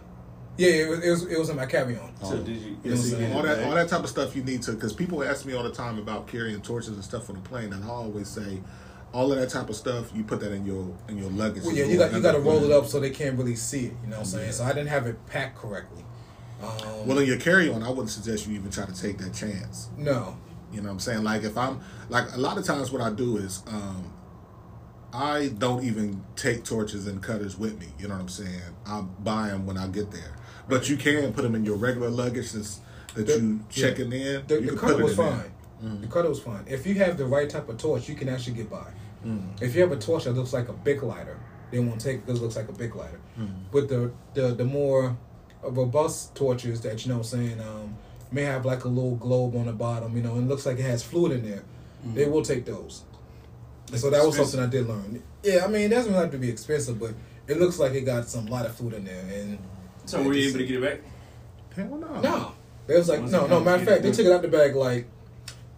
it was in my carry-on. So did you? All that type of stuff you need to, because people ask me all the time about carrying torches and stuff on the plane, and I always say, all of that type of stuff, you put that in your luggage. Well, yeah, you got to roll it up so they can't really see it. You know what I'm saying? So I didn't have it packed correctly. Well, in your carry-on, I wouldn't suggest you even try to take that chance. No. You know what I'm saying? Like, if I'm, like, a lot of times what I do is, I don't even take torches and cutters with me. You know what I'm saying? I buy them when I get there. But you can put them in your regular luggage you checking in. The cutter was fine. The cutter was fine. If you have the right type of torch, you can actually get by. If you have a torch that looks like a Bic lighter, they won't take it because it looks like a Bic lighter. But the more robust torches that, you know what I'm saying, may have like a little globe on the bottom, you know, and it looks like it has fluid in there, they will take those. And so that was something I did learn. Yeah, I mean, it doesn't have to be expensive, but it looks like it got some lot of fluid in there. And so were you able to get it back? Hell no. No. They was like, no, matter of fact, they took it out the bag like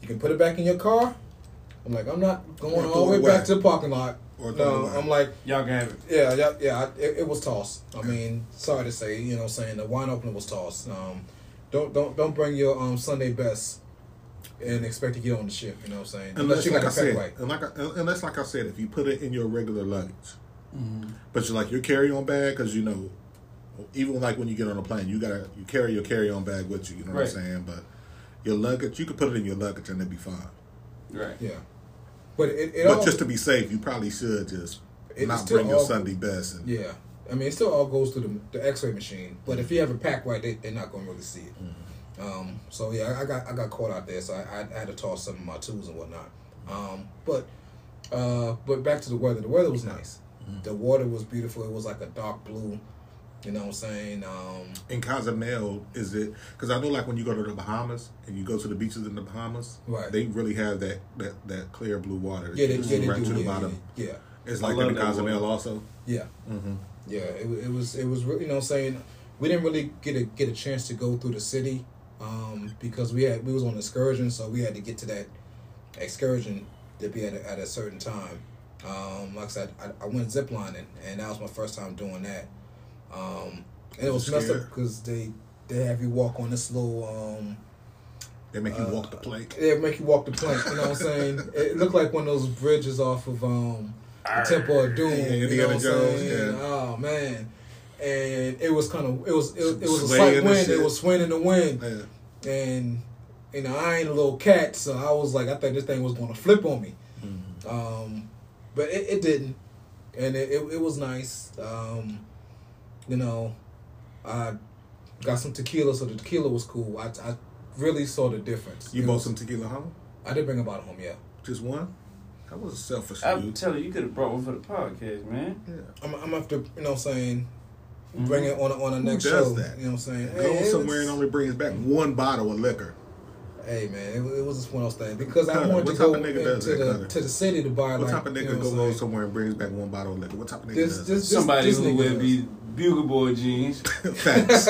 You can put it back in your car. I'm like, I'm not going all the way back to the parking lot. No, I'm like, y'all can have it. Yeah. It was tossed. I mean, sorry to say, you know, saying the wine opener was tossed. Don't bring your Sunday best and expect to get on the ship. You know what I'm saying? Unless, like I said, unless, like I said, if you put it in your regular luggage, but you're like your carry-on bag, because you know, even like when you get on a plane, you carry your carry-on bag with you. You know what I'm saying? But your luggage, you could put it in your luggage and it'd be fine. Right. Yeah. But just to be safe, you probably should just not bring your Sunday best. Yeah. I mean, it still all goes through the X-ray machine. But if you have it packed right, they're not going to really see it. So yeah, I got caught out there, so I had to toss some of my tools and whatnot. But back to the weather. The weather was nice. The water was beautiful. It was like a dark blue. You know what I'm saying? In Cozumel, is it? Because I know, like when you go to the Bahamas and you go to the beaches in the Bahamas, right? They really have that clear blue water. Yeah, they do. Right to the bottom. Yeah. It's like in the Cozumel also. Yeah. Yeah. It was you know what I'm saying, we didn't really get a chance to go through the city because we was on an excursion, so we had to get to that excursion to be at a certain time. Like I said, I went ziplining, and that was my first time doing that. And it was messed up because they have you walk on this little they make you walk the plank. They make you walk the plank. You know what I'm saying? It looked like one of those bridges off of the Temple of Doom. You know what I'm saying? Yeah. Oh man! And it was kind of it was a slight wind. It was swaying in the wind, and you know I ain't a little cat, so I was like, I thought this thing was going to flip on me. But it didn't, and it was nice. You know, I got some tequila, so the tequila was cool. I really saw the difference. You bought some tequila home? I did bring a bottle home, yeah. Just one? That was selfish. I'm telling you, you could have brought one for the podcast, man. Yeah. I'm gonna have to, you know what I'm saying, bring it on the next show. That? You know what I'm saying? Go somewhere and only brings back one bottle of liquor. Hey man, it was just one of those things because I wanted to go to the city to buy. What type of nigga go somewhere and brings back one bottle of liquor? What type of nigga does that? Somebody who would be Bugle Boy jeans. Facts.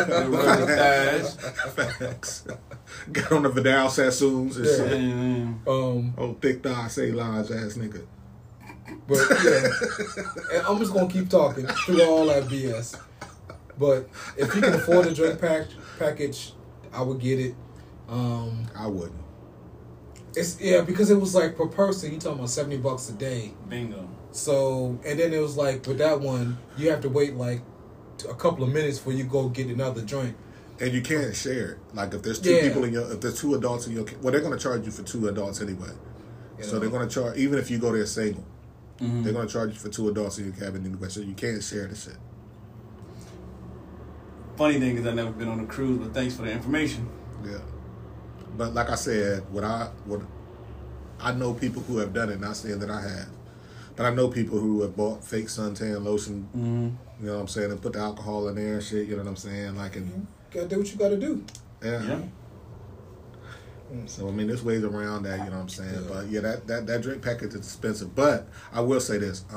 Facts. Got on the Vidal Sassoons and shit. Thick thigh, say lines ass nigga. But yeah, and I'm just gonna keep talking through all that BS. But if you can afford a drink package, I would get it. I wouldn't. It's because it was like per person. You talking about $70 a day? Bingo. So and then it was like with that one, you have to wait like a couple of minutes before you go get another drink. And you can't share it. Like if there's two people if there's two adults in your, well, they're gonna charge you for two adults anyway. So they're gonna charge even if you go there single. They're gonna charge you for two adults in your cabin anyway. So you can't share the shit. Funny thing is, I've never been on a cruise, but thanks for the information. Yeah. But like I said, I know people who have done it, not saying that I have. But I know people who have bought fake suntan lotion, you know what I'm saying, and put the alcohol in there and shit, you know what I'm saying? Like, and you gotta do what you gotta do. Yeah. So, I mean, there's ways around that, you know what I'm saying? Yeah. But, yeah, that drink package is expensive. But I will say this.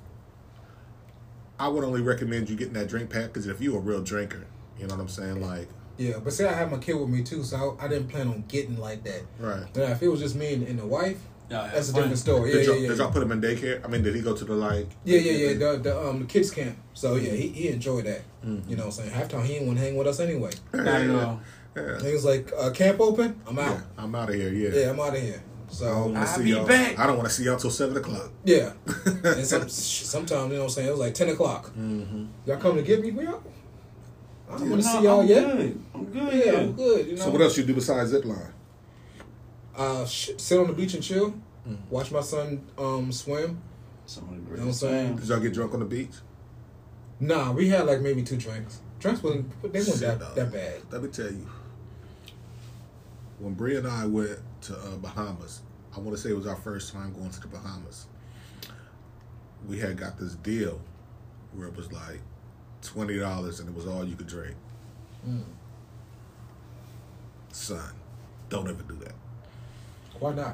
I would only recommend you getting that drink package if you're a real drinker. You know what I'm saying? Like, yeah, but say I had my kid with me, too, so I didn't plan on getting like that. Right. Yeah, if it was just me and the wife, that's a different story. Did y'all put him in daycare? I mean, did he go to the, like... Yeah. The kids camp. So, yeah, he enjoyed that. You know what I'm saying? Halftime, he didn't want to hang with us anyway. Not at all. Yeah. He was like, camp open? I'm out. Yeah, I'm out of here, Yeah, I'm out of here. So I'll be back. I don't want to see y'all till 7 o'clock. Yeah. And sometimes, you know what I'm saying, it was like 10 o'clock. Y'all come to get me? I don't want to see y'all yet. I'm good. Yeah, I'm good. You know? So what else you do besides zipline? Sit on the beach and chill. Watch my son swim. Some of the great. You know what I'm saying? Did y'all get drunk on the beach? Nah, we had like maybe 2 drinks. Drinks weren't that bad. Let me tell you. When Bria and I went to Bahamas, I want to say it was our first time going to the Bahamas. We had got this deal where it was like $20 and it was all you could drink. Son, don't ever do that. Why not?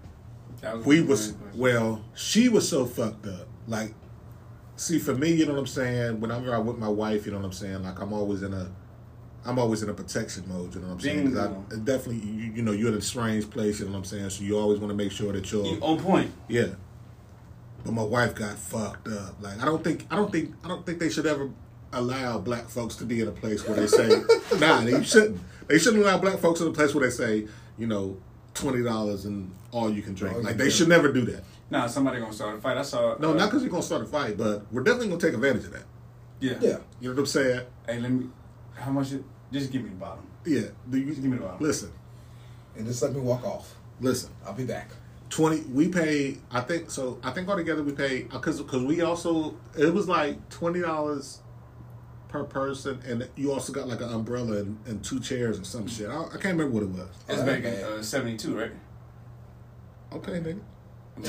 She was so fucked up. Like, see, for me, you know what I'm saying? Whenever I'm with my wife, you know what I'm saying? Like, I'm always in a I'm always in a protection mode. You know what I'm saying? 'Cause I definitely, you know, you're in a strange place. You know what I'm saying? So you always want to make sure that you're on point. Yeah. But my wife got fucked up. Like I don't think they should ever allow black folks to be in a place where they say, nah, they shouldn't. They shouldn't allow black folks in a place where they say, you know, $20 and all you can drink. Like they should never do that. Nah, somebody gonna start a fight. I saw. No, not because you're gonna start a fight, but we're definitely gonna take advantage of that. Yeah. Yeah. You know what I'm saying? Hey, let me. How much? Just give me the bottom. Yeah. Just give me the bottom. Listen. And just let me walk off. Listen. I'll be back. 20. We paid. I think altogether we paid because we also it was like $20 per person, and you also got like an umbrella and 2 chairs or some shit. I can't remember what it was. It's making 72, right? Okay, nigga. I'm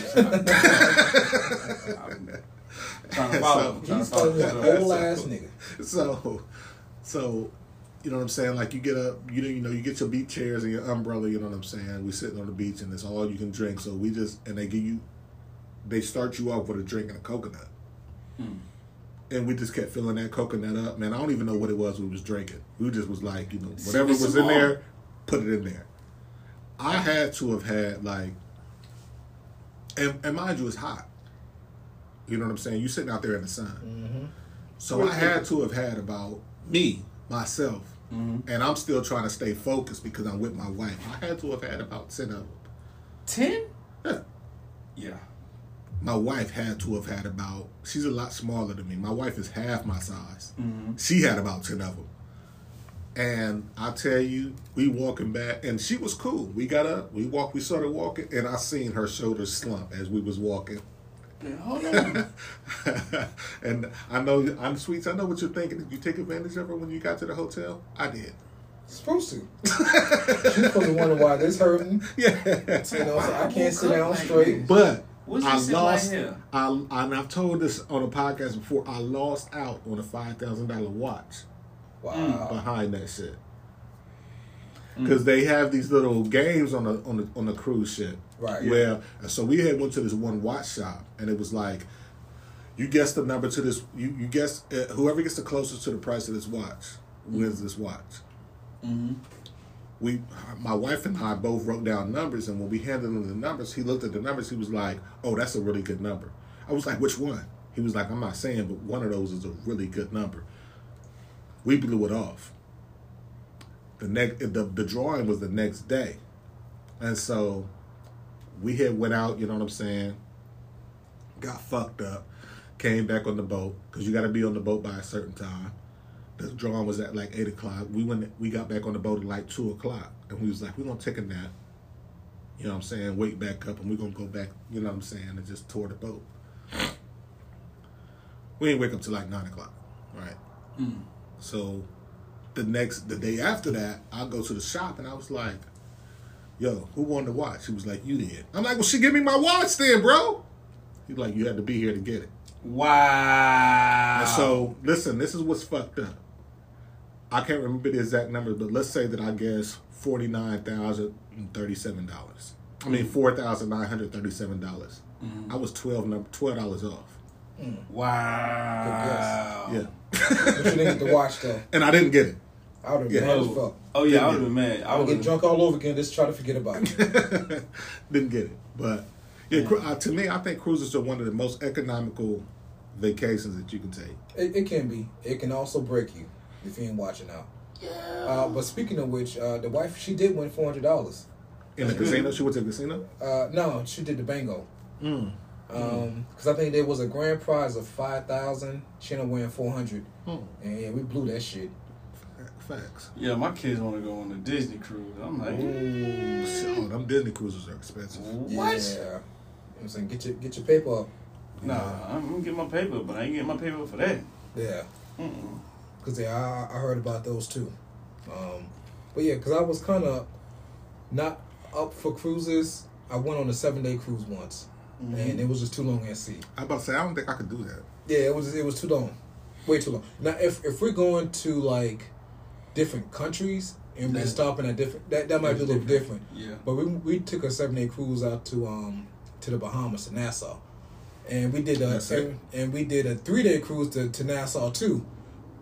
trying to follow. He's a whole ass nigga. So, you know what I'm saying? Like you get you get your beach chairs and your umbrella. You know what I'm saying? We sitting on the beach and it's all you can drink. So they start you off with a drink and a coconut. And we just kept filling that coconut up. Man, I don't even know what it was we was drinking. We just was like, you know, whatever was in there, put it in there. I had to have had like, and mind you, it's hot. You know what I'm saying? You sitting out there in the sun. Mm-hmm. So I had to have had about myself, and I'm still trying to stay focused because I'm with my wife. I had to have had about 10 of them. 10? Yeah. Yeah. My wife had to have had about, she's a lot smaller than me. My wife is half my size. She had about 10 of them. And I tell you, we walking back, and she was cool. We got up, we started walking, and I seen her shoulders slump as we was walking. Yeah, hold on. And I know, Sweets, I know what you're thinking. Did you take advantage of her when you got to the hotel? I did. Supposed to. She's supposed to wonder why this hurting. Yeah. You know, so I can't sit down straight. But I lost. And I've told this on a podcast before. I lost out on a $5,000 watch. Wow. Behind that shit. Because they have these little games on the cruise ship. Right. Where so we had went to this one watch shop, and it was like, you guess the number to this. You guess whoever gets the closest to the price of this watch wins this watch. My wife and I both wrote down numbers, and when we handed him the numbers, he looked at the numbers. He was like, "Oh, that's a really good number." I was like, "Which one?" He was like, "I'm not saying, but one of those is a really good number." We blew it off. The drawing was the next day, and so we had went out. You know what I'm saying? Got fucked up. Came back on the boat because you got to be on the boat by a certain time. The drawing was at like 8 o'clock. We got back on the boat at like 2 o'clock, and we was like, we're gonna take a nap. You know what I'm saying? Wake back up, and we're gonna go back. You know what I'm saying? And just tour the boat. We didn't wake up till like 9 o'clock, right? So the day after that, I go to the shop, and I was like, "Yo, who won the watch?" He was like, "You did." I'm like, "Well, she give me my watch then, bro." He's like, "You had to be here to get it." Wow. And so, listen, this is what's fucked up. I can't remember the exact number, but let's say that I guess $49,037. I mean, $4,937. I was $12 off. Wow. Yeah. But you didn't get the watch though. And I didn't get it. I would have been mad as fuck. Oh yeah, I would have been mad. I would get drunk all over again just to try to forget about it. Didn't get it. But yeah, to me, I think cruises are one of the most economical vacations that you can take. It can be. It can also break you if you ain't watching out. Yeah. But speaking of which, the wife, she did win $400. In the casino? She went to the casino? No, she did the bingo. Because I think there was a grand prize of $5,000. She ended up winning $400. And yeah, we blew that shit. Facts. Yeah, my kids want to go on a Disney cruise. I'm like, ooh, them Disney cruises are expensive. What? Yeah. You know what I'm saying? Get your paper up. Nah, I'm gonna get my paper, but I ain't getting my paper for that. Yeah. Because I heard about those too. But yeah, because I was kind of not up for cruises. I went on a 7-day cruise once, and it was just too long at sea. I was about to say, I don't think I could do that. Yeah, it was too long, way too long. Now, if we're going to like different countries and we're stopping at different, that might be a little different. Yeah. But we took a 7-day cruise out to the Bahamas, to Nassau, and we did a 3-day cruise to Nassau too.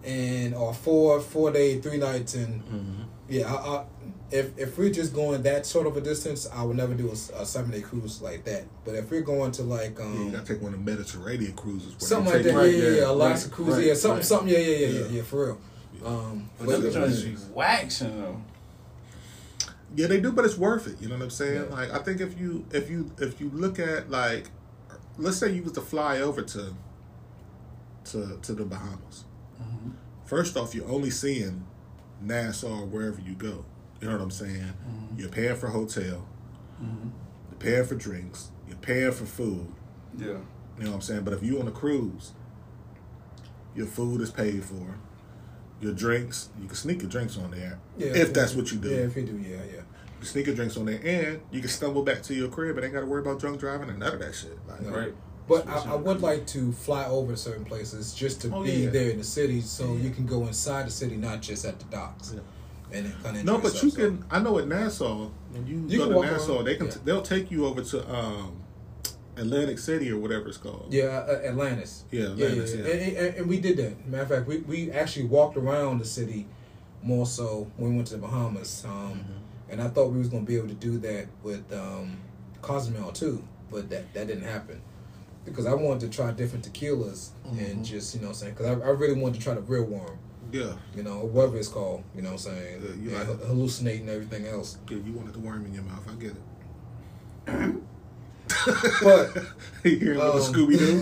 and or 4 days, 3 nights, and yeah, if we're just going that sort of a distance, I would never do a 7-day cruise like that. But if we're going to like you gotta take one of the Mediterranean cruises, something like that, yeah, Alaska cruise, something, yeah, for real. But them joints be waxing though. Yeah, they do, but it's worth it. You know what I'm saying? Yeah. Like, I think if you look at, like, let's say you was to fly over to the Bahamas. Mm-hmm. First off, you're only seeing Nassau or wherever you go. You know what I'm saying? Mm-hmm. You're paying for hotel. Mm-hmm. You're paying for drinks. You're paying for food. Yeah. You know what I'm saying? But if you on a cruise, your food is paid for. Your drinks, you can sneak your drinks on there. Yeah, if that's what you do. Yeah, if you do, yeah. You can sneak your drinks on there, and you can stumble back to your crib and ain't got to worry about drunk driving and none of that shit. Like, right. But I would like to fly over certain places just to be there in the city, so you can go inside the city, not just at the docks. Yeah. And kind of no, but you can. I know at Nassau, when you go to Nassau, they'll take you over to Atlantic City or whatever it's called. Yeah, Atlantis. Yeah, Atlantis. Yeah. And we did that. Matter of fact, we actually walked around the city more so when we went to the Bahamas. And I thought we was going to be able to do that with Cozumel too, but that didn't happen. Because I wanted to try different tequilas and just, you know what I'm saying, because I really wanted to try the real worm. Yeah. You know, whatever it's called, you know what I'm saying, you like hallucinating everything else. Yeah, you wanted the worm in your mouth, I get it. But you hear a little Scooby Doo.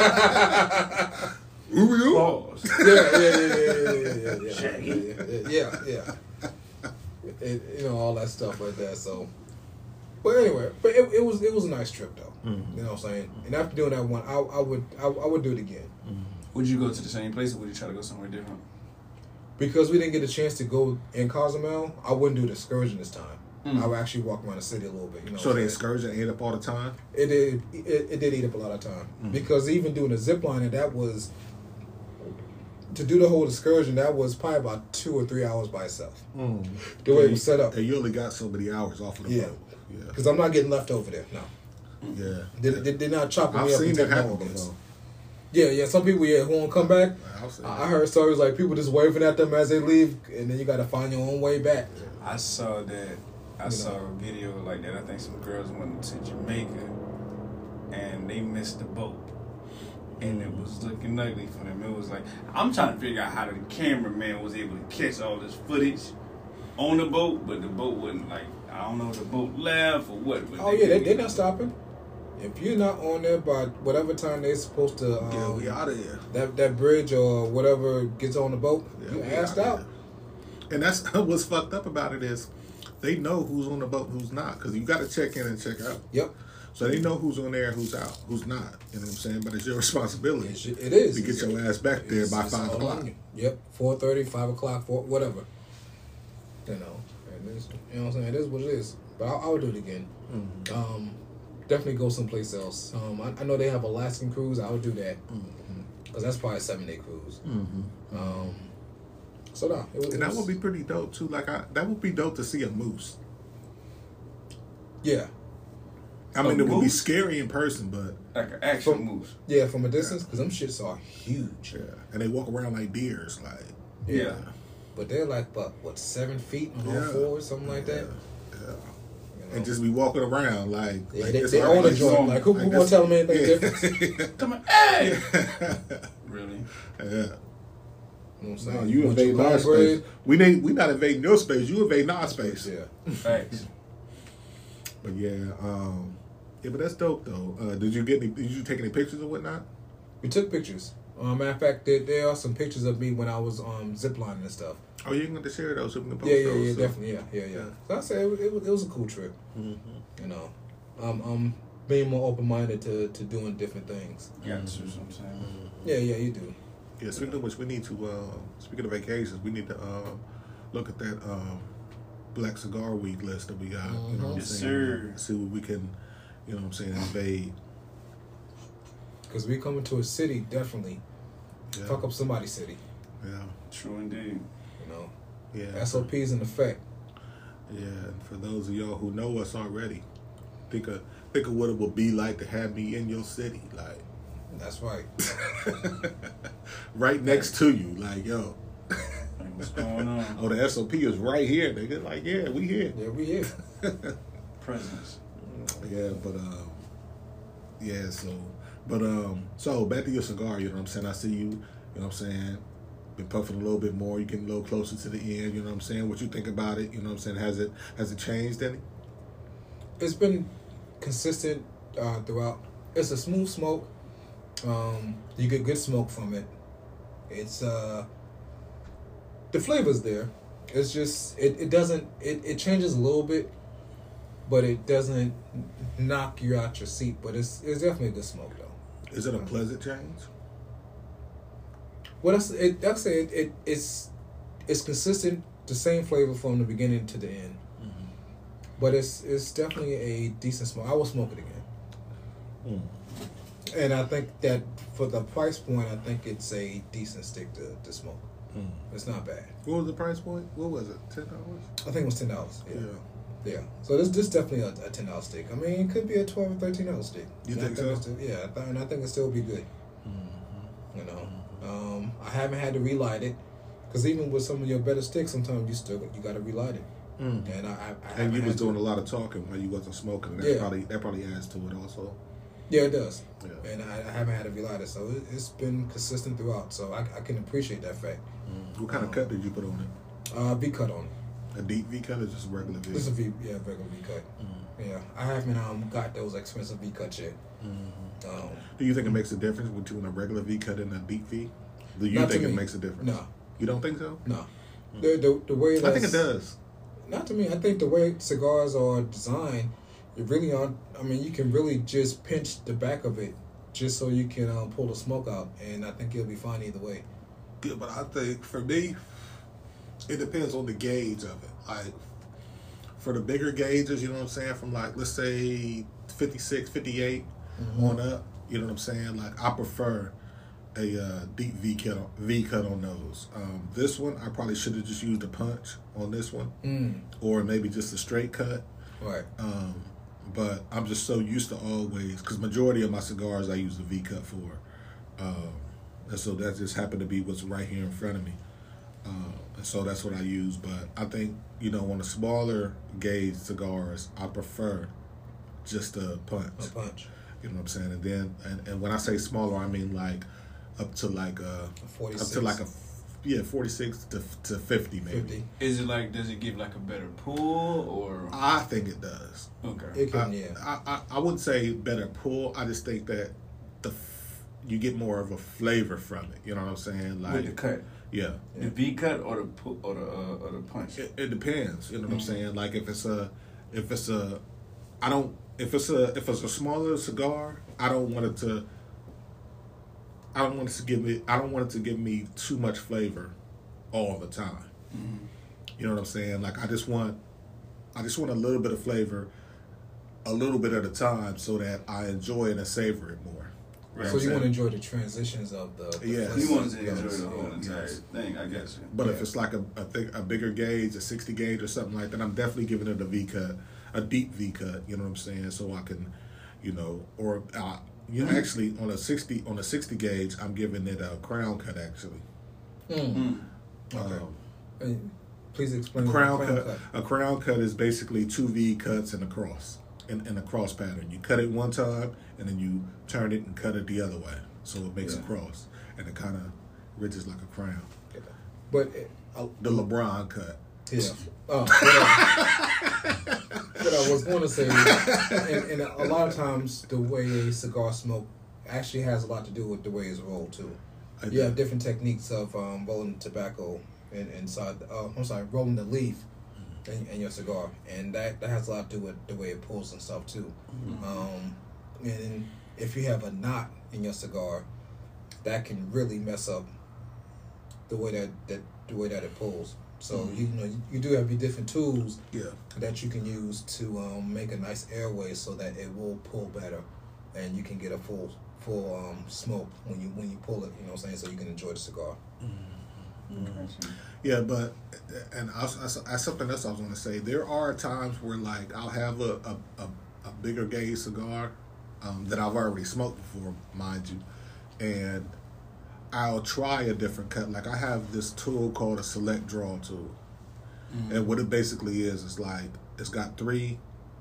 Pause. Yeah. You know, all that stuff like that. So, but anyway, it was a nice trip though. Mm-hmm. You know what I'm saying? And after doing that one, I would do it again. Mm-hmm. Would you go to the same place or would you try to go somewhere different? Because we didn't get a chance to go in Cozumel, I wouldn't do the excursion this time. I would actually walk around the city a little bit. You know. So the excursion ate up all the time? It did. It did eat up a lot of time because even doing the zip line, that was to do the whole excursion. That was probably about 2 or 3 hours by itself. The way it was set up. And you only got so many hours off of the boat. Yeah. Because I'm not getting left over there. No. Yeah. They're not chopping me up. I've seen that happen before. Yeah. Some people who won't come back. I heard stories like people just waving at them as they leave, and then you got to find your own way back. I saw that. I saw a video like that. I think some girls went to Jamaica and they missed the boat. And it was looking ugly for them. It was like, I'm trying to figure out how the cameraman was able to catch all this footage on the boat, but the boat wasn't like, I don't know if the boat left or what. Oh, yeah, they're not stopping. If you're not on there by whatever time they're supposed to, we out of here. That bridge or whatever gets on the boat, you asked out. And that's what's fucked up about it is, they know who's on the boat and who's not, because you got to check in and check out. Yep. So they know who's on there and who's out, who's not. You know what I'm saying? But it's your responsibility. It is. To get your ass back there by 5 o'clock. Yep. 4:30, 5 o'clock, whatever. You know, and it's, you know what I'm saying? It is what it is. But I would do it again. Mm-hmm. Definitely go someplace else. I know they have Alaskan cruise. I would do that. Because that's probably a 7-day cruise. Mm-hmm. So no, that would be pretty dope too. Like that would be dope to see a moose. Yeah, I mean it would be scary in person, but like an actual moose. Yeah, from a distance, because them shits are huge. Yeah, and they walk around like deers, like yeah. But they're like what 7 feet on all fours, something like that. Yeah. You know? And just be walking around like they own a joint. Like who gonna tell them anything different? Come on, hey! Really? Yeah. You know what I'm saying? No, you invade our space. We not invading your space. You invading our space. Yeah. Thanks. But but that's dope though. Did you take any pictures or whatnot? We took pictures. Matter of fact, there are some pictures of me when I was ziplining and stuff. Oh, you going to share those? So we can post those? Yeah, definitely. Yeah. So I said it was a cool trip. Mm-hmm. You know, I'm being more open minded to doing different things. Yeah, that's what I'm saying. Yeah, you do. Yeah, speaking of which, we need to, speaking of vacations, we need to look at that Black Cigar Week list that we got. You know what I'm saying? See what we can, you know what I'm saying, invade. Because we coming to a city, definitely. Yeah. Fuck up somebody's city. Yeah. True indeed. You know? Yeah. SOP's in effect. Yeah, and for those of y'all who know us already, think of what it would be like to have me in your city. Like, That's right. Right next to you, like, yo. What's going on? Oh, the SOP is right here, nigga. Like, yeah, we here. Yeah, we here. Presence. Yeah, but so back to your cigar. You know what I'm saying? I see you. You know what I'm saying? Been puffing a little bit more. You getting a little closer to the end. You know what I'm saying? What you think about it? You know what I'm saying? Has it changed any? It's been consistent throughout. It's a smooth smoke. You get good smoke from it. It's the flavor's there. It's just it doesn't it changes a little bit, but it doesn't knock you out your seat. But it's definitely a good smoke though. Is it a pleasant change? Well, it's consistent, the same flavor from the beginning to the end. Mm-hmm. But it's definitely a decent smoke. I will smoke it again. And I think that for the price point, I think it's a decent stick to smoke. It's not bad. What was the price point? What was it? $10? I think it was $10. Yeah. So this definitely a $10 stick. I mean, it could be a $12 or $13 stick. You think so? And I think it still be good. Mm-hmm. You know. I haven't had to relight it, because even with some of your better sticks, sometimes you got to relight it. And and you was doing a lot of talking while you wasn't smoking. That probably adds to it also. Yeah, it does. Yeah. And I haven't had to relight it, so it's been consistent throughout. So I can appreciate that fact. What kind of cut did you put on it? V cut on it. A deep V cut or just a regular V? It's a regular V cut. Yeah, I haven't got those expensive V cuts yet. Do you think it makes a difference between a regular V cut and a deep V? Do you think it makes a difference? No. You don't think so? No. The way I think it does. Not to me. I think the way cigars are designed, it really aren't. I mean, you can really just pinch the back of it just so you can pull the smoke out, and I think it'll be fine either way. Yeah, but I think for me, it depends on the gauge of it. Like, for the bigger gauges, you know what I'm saying, from like, let's say 56, 58 on up, you know what I'm saying? Like, I prefer a deep V cut on those. This one, I probably should have just used a punch on this one, or maybe just a straight cut. Right. But I'm just so used to always, because majority of my cigars I use the V cut for, and so that just happened to be what's right here in front of me. And so that's what I use. But I think, you know, on the smaller gauge cigars, I prefer just a punch. A punch. You know what I'm saying? And then, and when I say smaller, I mean like up to like 46. up to like 46 to 50 maybe. 50. Is it like, does it give like a better pull, or? I think it does. Okay. It can, yeah. I wouldn't say better pull. I just think that you get more of a flavor from it. You know what I'm saying? Like, with the cut. Yeah. The V cut or the punch. It depends. You know what I'm saying? Like if it's a smaller cigar, I don't want it to give me too much flavor all the time. You know what I'm saying? Like I just want a little bit of flavor a little bit at a time so that I enjoy it and savor it more. Right. So you want to enjoy the transitions of the yeah. You want to enjoy the whole entire thing, I guess. But if it's like a bigger gauge, a 60 gauge or something like that, I'm definitely giving it a V cut, a deep V cut. You know what I'm saying? So I can, you know, or actually on a 60 gauge, I'm giving it a crown cut actually. Okay. Please explain. A crown cut is basically 2 V cuts and a cross. In a cross pattern. You cut it one time and then you turn it and cut it the other way. So it makes a cross. And it kind of ridges like a crown. But the LeBron cut. Yeah. What I was going to say, and a lot of times the way a cigar smoke actually has a lot to do with the way it's rolled too. You have different techniques of rolling tobacco inside. Rolling the leaf in your cigar, and that has a lot to do with the way it pulls and stuff too. And if you have a knot in your cigar, that can really mess up the way that it pulls. So you do have your different tools that you can use to make a nice airway so that it will pull better, and you can get a full smoke when you pull it. You know what I'm saying? So you can enjoy the cigar. Yeah, but and something else I was going to say. There are times where like I'll have a bigger gauge cigar that I've already smoked before, mind you, and I'll try a different cut. Like I have this tool called a select draw tool. And what it basically is like it's got three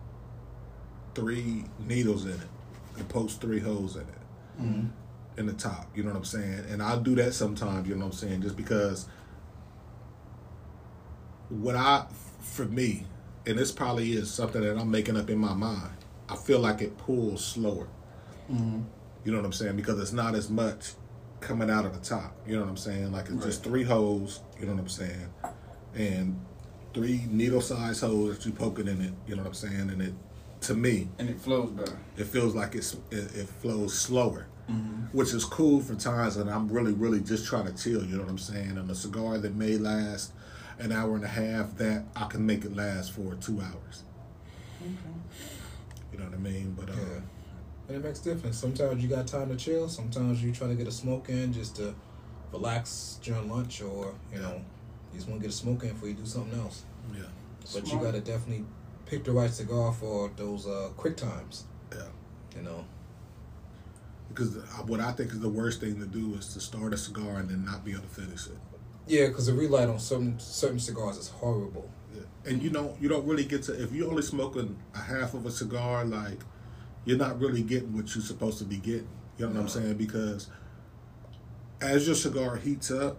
needles in it. It pokes 3 holes in it. In the top, you know what I'm saying? And I'll do that sometimes, you know what I'm saying? Just because for me, and this probably is something that I'm making up in my mind, I feel like it pulls slower. You know what I'm saying? Because it's not as much coming out of the top. You know what I'm saying? Like it's just 3 holes, you know what I'm saying? And 3 needle-sized holes that you poking in it, you know what I'm saying? And it, to me... And it flows better. It feels like it flows slower, which is cool for times that I'm really, really just trying to chill, you know what I'm saying? And a cigar that may last an hour and a half, that I can make it last for 2 hours. You know what I mean? But and it makes a difference. Sometimes you got time to chill. Sometimes you try to get a smoke in just to relax during lunch, or you know, you just want to get a smoke in before you do something else. Yeah. But you got to definitely pick the right cigar for those quick times. Yeah. You know. Because what I think is the worst thing to do is to start a cigar and then not be able to finish it. Yeah, because the relight on certain cigars is horrible. Yeah. And you don't really get to, if you're only smoking a half of a cigar, like, you're not really getting what you're supposed to be getting. You know what I'm saying? Because as your cigar heats up,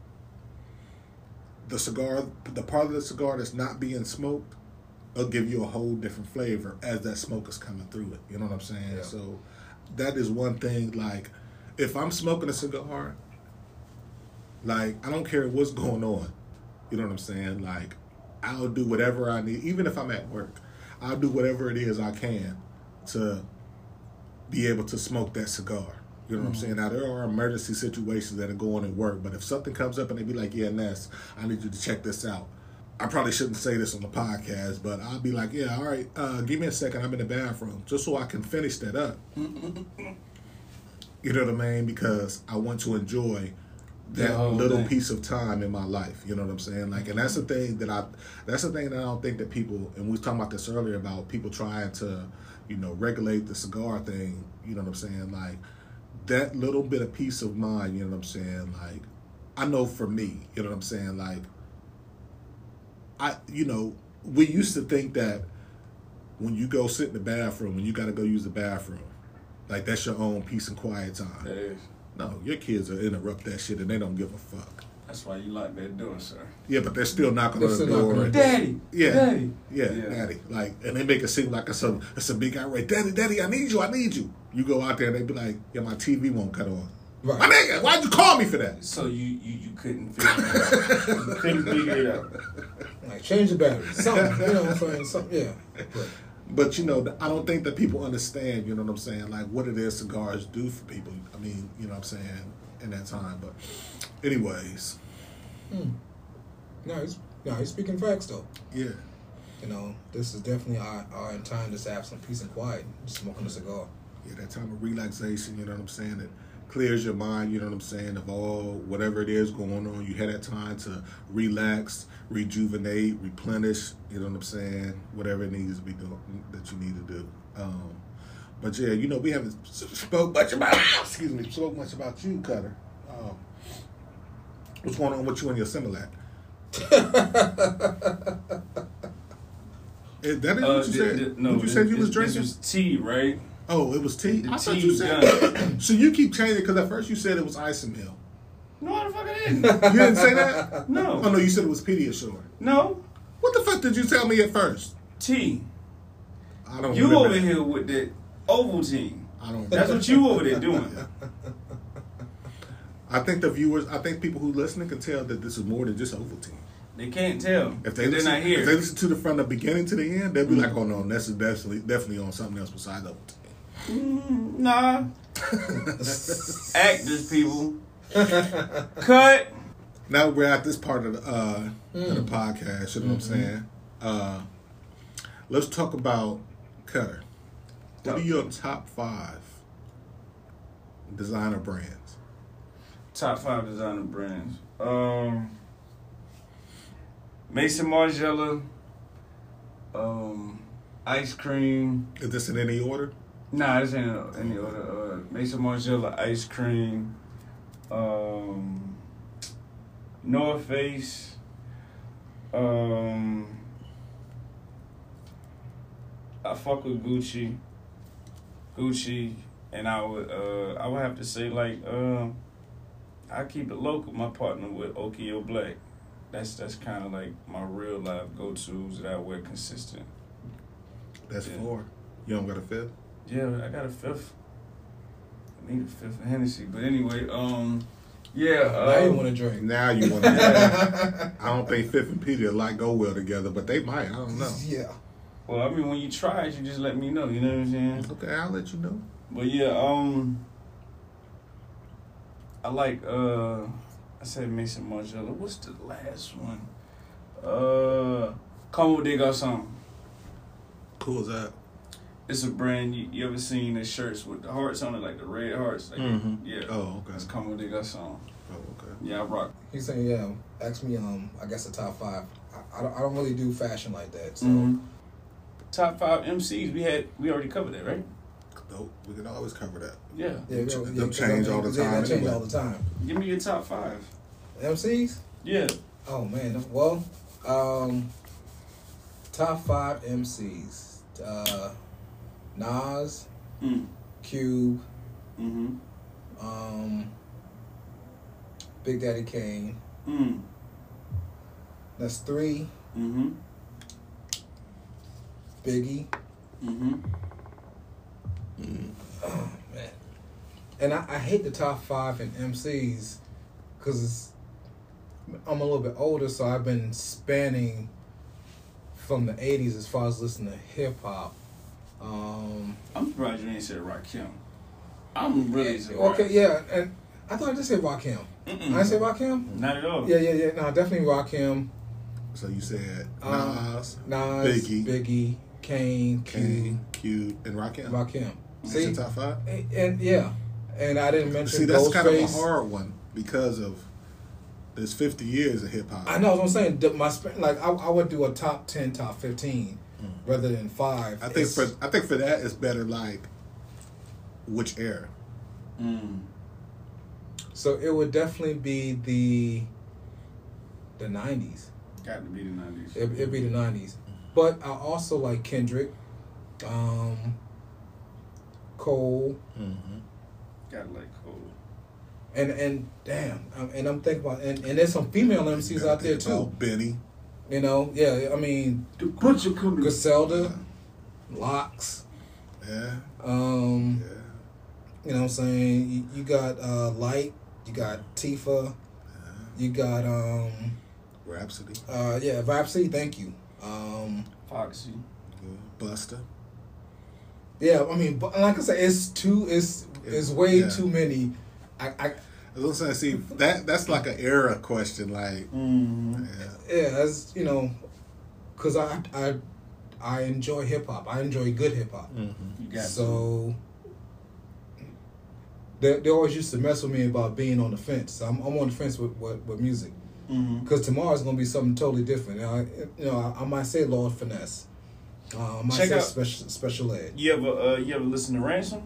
the part of the cigar that's not being smoked will give you a whole different flavor as that smoke is coming through it. You know what I'm saying? Yeah. So that is one thing. Like, if I'm smoking a cigar, like, I don't care what's going on. You know what I'm saying? Like, I'll do whatever I need. Even if I'm at work, I'll do whatever it is I can to be able to smoke that cigar. You know what I'm saying? Now, there are emergency situations that are going at work, but if something comes up and they be like, yeah, Ness, I need you to check this out. I probably shouldn't say this on the podcast, but I'll be like, yeah, all right, give me a second, I'm in the bathroom, just so I can finish that up. You know what I mean? Because I want to enjoy that little piece of time in my life. You know what I'm saying? Like, and that's the thing that I don't think that people, and we was talking about this earlier about people trying to, you know, regulate the cigar thing. You know what I'm saying? Like, that little bit of peace of mind, you know what I'm saying? Like, I know for me, you know what I'm saying? Like, we used to think that when you go sit in the bathroom, when you got to go use the bathroom, like, that's your own peace and quiet time. That is. No, your kids will interrupt that shit and they don't give a fuck. That's why you lock that door, sir. Yeah, but they're still knocking on the door. Daddy. Yeah. Daddy. Yeah, Daddy. Like, and they make it seem like it's a big outrage. Daddy, I need you. You go out there and they be like, yeah, my TV won't cut on. Right. My nigga, why'd you call me for that? So you couldn't figure it out. You couldn't figure it out. Like, change the battery. Something, you know what I'm saying? Something, yeah. But, you know, I don't think that people understand, you know what I'm saying, like, what it is cigars do for people. I mean, you know what I'm saying, in that time. But anyways. No, he's speaking facts, though. Yeah. You know, this is definitely our time to have some peace and quiet, smoking a cigar. Yeah, that time of relaxation, you know what I'm saying, that clears your mind, you know what I'm saying, of all whatever it is going on. You had that time to relax, rejuvenate, replenish, you know what I'm saying, whatever it needs to be doing that you need to do. But yeah, you know, we haven't spoke much about you, Cutter. What's going on with you and your Similac? Is that what you said? No, you said you was drinking? This was tea, right? Oh, it was tea? I thought tea you said So you keep changing, because at first you said it was Isomil. No, the fuck I didn't. You didn't say that? No. Oh, no, you said it was Pediasure. No. What the fuck did you tell me at first? Tea. I don't You remember over that. here with the Ovaltine. I don't. That's what you over there doing. I think people who listening can tell that this is more than just Ovaltine. They can't tell. If they're not here. If they listen to from the beginning to the end, they'll be like, "Oh no, this is definitely on something else besides Ovaltine." Nah. Actors, people. Cut. Now we're at this part of the podcast. You know what I'm saying? Let's talk about Cutter. What are your top 5 designer brands? Top 5 designer brands. Mason Margiela. Ice cream. Is this in any order? Nah, this ain't any other. Mason Margiela ice cream. North Face. I fuck with Gucci, and I would have to say like I keep it local. My partner with Okio Black, that's kind of like my real life go tos that I wear consistent. That's 4. You don't got a 5th? Yeah, I got a 5th. I need a 5th of Hennessy, but anyway, yeah. Now you want to drink. Now you want to. I don't think 5th and Peter like go well together, but they might. I don't know. Yeah. Well, I mean, when you try it, you just let me know. You know what I'm saying? Okay, I'll let you know. But yeah, I like I said Mason Margiela. What's the last one? Como de Garçon. Cool as that. It's a brand. You ever seen the shirts with the hearts on it, like the red hearts? Like, yeah. Oh, okay. It's Como de Garçon. Oh, okay. Yeah, I rock. He's saying, yeah. Ask me. I guess the top 5. I don't really do fashion like that. So. Top 5 MCs. We already covered that, right? Nope. We can always cover that. Yeah. Them change all the time. They change all the time. Give me your top 5 MCs. Yeah. Oh man. Well, top 5 MCs. Nas, Cube, Big Daddy Kane. That's 3. Biggie. Oh man. And I hate the top 5 in MCs because I'm a little bit older, so I've been spanning from the 80s as far as listening to hip hop. I'm surprised you ain't said Rakim. I'm really surprised. Okay, yeah, and I thought I just said Rakim. I didn't say Rakim? Not at all. Yeah. No, definitely Rakim. So you said Nas, Biggie, Kane, Cube, and Rakim. Rakim. See, your top 5? And yeah, and I didn't mention. See, that's Ghostface. kind of a hard one because of there's 50 years of hip hop. I know what I'm saying. I would do a top 10, top 15 rather than 5. I think for that it's better like which era. So it would definitely be the 90s. Got to be the 90s. It'd be the 90s. But I also like Kendrick, Cole. Gotta like Cole. And damn, and I'm thinking about and there's some female MCs out there too. Benny. You know, yeah. I mean, The Butcher coming. Griselda, Locks. Yeah. You know what I'm saying? You got Light. You got Tifa. You got Rhapsody. Yeah, Rhapsody. Thank you. Foxy. Buster. Yeah, I mean, but like I said, it's way too many. I was gonna say, see, that's like an era question, like. Yeah, as you know, because I enjoy hip hop. I enjoy good hip hop. So they always used to mess with me about being on the fence. I'm on the fence with music because tomorrow's gonna be something totally different. I might say Lord Finesse. I might Check say out special ed. You ever listen to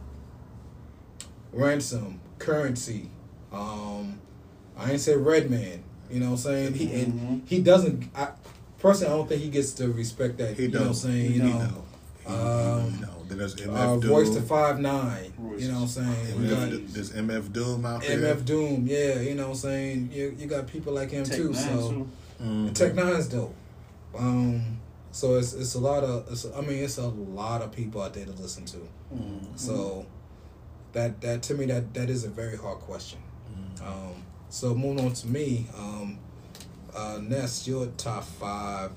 Ransom, Currency. I ain't say Redman. You know what I'm saying? He doesn't. Personally, I don't think he gets the respect that He you know what I'm saying. Then there's MF Doom. Voice to 5'9". You know what I'm saying? There's MF Doom out there. MF Doom, yeah. You know what I'm saying? You got people like him too. So Tech Nine's dope. So it's a lot of it's a lot of people out there to listen to. So that to me that is a very hard question. So moving on to me, Ness, your top 5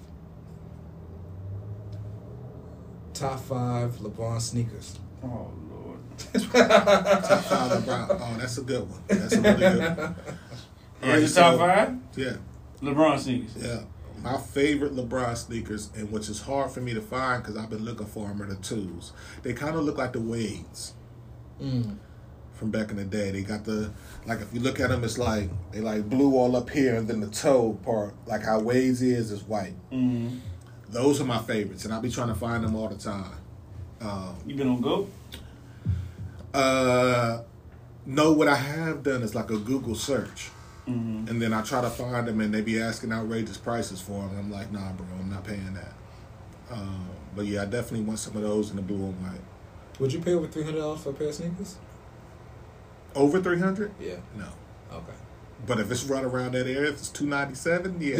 LeBron sneakers. Oh Lord. Top 5 LeBron. Oh, that's a good one. That's a really good one. Here's your top 5? Yeah. LeBron sneakers. Yeah. My favorite LeBron sneakers, and which is hard for me to find because I've been looking for them, are the 2s. They kind of look like the Wades from back in the day. They got if you look at them, it's like they like blue all up here, and then the toe part, like how Wades is white. Those are my favorites, and I'll be trying to find them all the time. You been on Go? No, what I have done is like a Google search. Mm-hmm. And then I try to find them, and they be asking outrageous prices for them. And I'm like, nah, bro, I'm not paying that. But yeah, I definitely want some of those in the blue and white. Would you pay over $300 for a pair of sneakers? Over $300? Yeah. No. Okay. But if it's right around that area, if it's $297, yeah.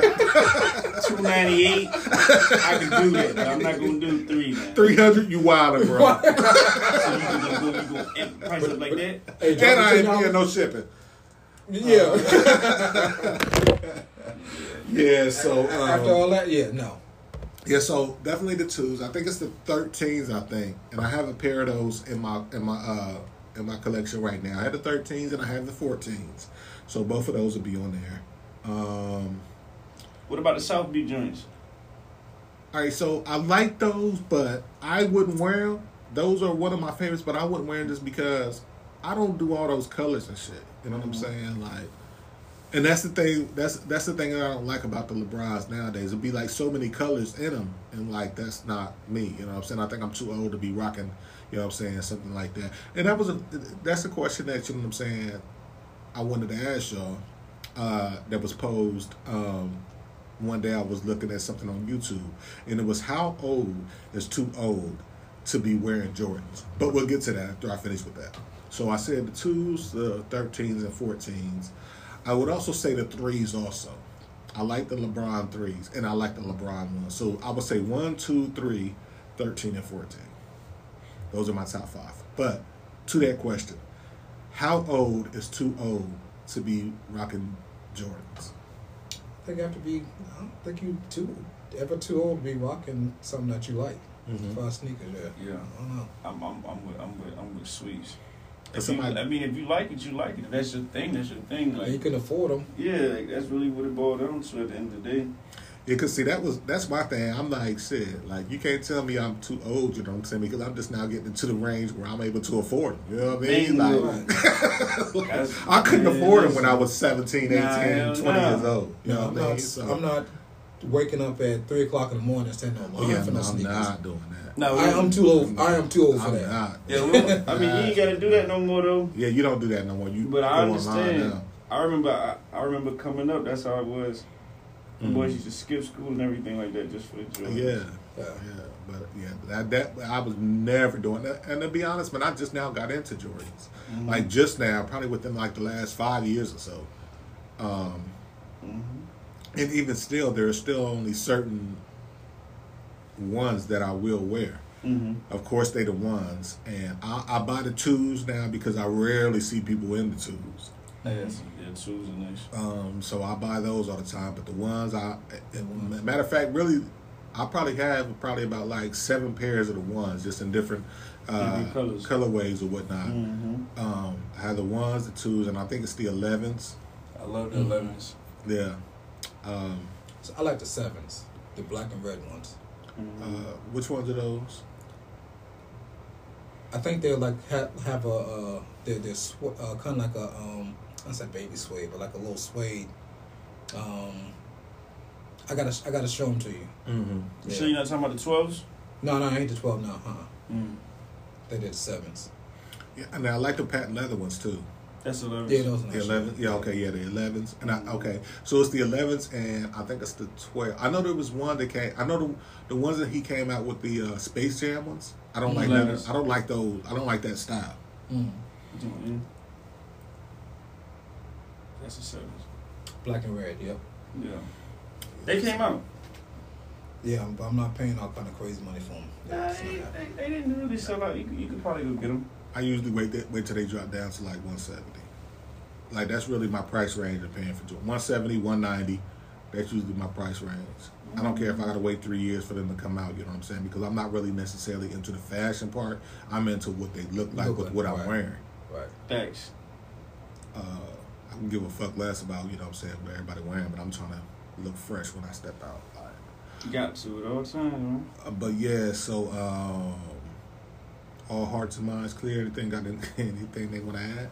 $298, I can do that. But I'm not gonna do $300. $300, you wilder, bro. So you gonna price it like that? Hey, and I ain't paying no shipping. Yeah. Yeah. So after all that, yeah, no. Yeah, so definitely the 2s. I think it's the 13s. I think, and I have a pair of those in my collection right now. I have the 13s and I have the 14s. So both of those will be on there. What about the South Beach joints? All right, so I like those, but I wouldn't wear them. Those are one of my favorites, but I wouldn't wear them just because I don't do all those colors and shit. You know what I'm saying? Like, and that's the thing. That's the thing that I don't like about the LeBrons nowadays. It'd be like so many colors in them, and like that's not me. You know what I'm saying? I think I'm too old to be rocking. You know what I'm saying? Something like that. And that's a question that, you know what I'm saying, I wanted to ask y'all. That was posed. One day I was looking at something on YouTube, and it was how old is too old to be wearing Jordans. But we'll get to that after I finish with that. So I said the 2s, the 13s, and 14s. I would also say the 3s also. I like the LeBron 3s, and I like the LeBron 1s. So I would say 1, 2, 3, 13, and 14. Those are my top 5. But to that question, how old is too old to be rocking Jordans? I think I don't think you ever too old to be rocking something that you like. Mm-hmm. For sneakers, yeah. I don't know. I'm with Sweets. If you like it, you like it. If that's your thing, that's your thing. Like, you can afford them. Yeah, like, that's really what it boiled down to at the end of the day. Yeah, cause see that's my thing. I'm like, shit, like you can't tell me I'm too old. You know what I'm saying? Because I'm just now getting into the range where I'm able to afford them. You know what I mean? Like, I couldn't afford them when I was 17, 18, 20 years old. You know what I mean? So, I'm not waking up at 3 o'clock in the morning and standing on line for no sneakers. I'm not doing that. No, I'm too old. I am too old for that. Not. Yeah, I mean, you ain't gotta do that no more though. Yeah, you don't do that no more. But I understand. I remember coming up. That's how it was. The boys used to skip school and everything like that just for the joy. Yeah. But that I was never doing that. And to be honest, man, I just now got into Jordans. Mm-hmm. Like just now, probably within like the last 5 years or so. And even still, there are still only certain ones that I will wear. Mm-hmm. Of course, they the ones, and I buy the 2s now because I rarely see people in the 2s. Yes, yeah, 2s are nice. So I buy those all the time, but the ones matter of fact, really, I probably have about like 7 pairs of the ones, just in different colorways or whatnot. Mm-hmm. I have the 1s, the 2s, and I think it's the 11s. I love the 11s. Yeah. So I like the 7s, the black and red ones. Which ones are those? I think they're like have a they're kind of like a I say baby suede, but like a little suede. I gotta show them to you. Mm-hmm. Yeah. So you're not talking about the 12s? No, I ain't the 12 now, They did the 7s. Yeah, and I like the patent leather ones too. That's 11s. Yeah, those are the 11s. Yeah, okay, yeah, the 11s. And okay, so it's the 11s, and I think it's the 12. I know there was one that came. I know the ones that he came out with the Space Jam ones. I don't like that. I don't like those. I don't like that style. Mm-hmm. That's the 7s. Black and red. Yep. Yeah. They came out. Yeah, but I'm not paying all kind of crazy money for them. They didn't really sell out. You could probably go get them. I usually wait till they drop down to like 170. Like that's really my price range of paying for Jordan. 170, 190. That's usually my price range. I don't care if I gotta wait 3 years for them to come out. You know what I'm saying? Because I'm not really necessarily into the fashion part. I'm into what they look like with what I'm wearing. Right. Thanks. I can give a fuck less about what everybody wearing, but I'm trying to look fresh when I step out. You got to it all the time, man. But yeah, so all hearts and minds clear. Anything they want to add?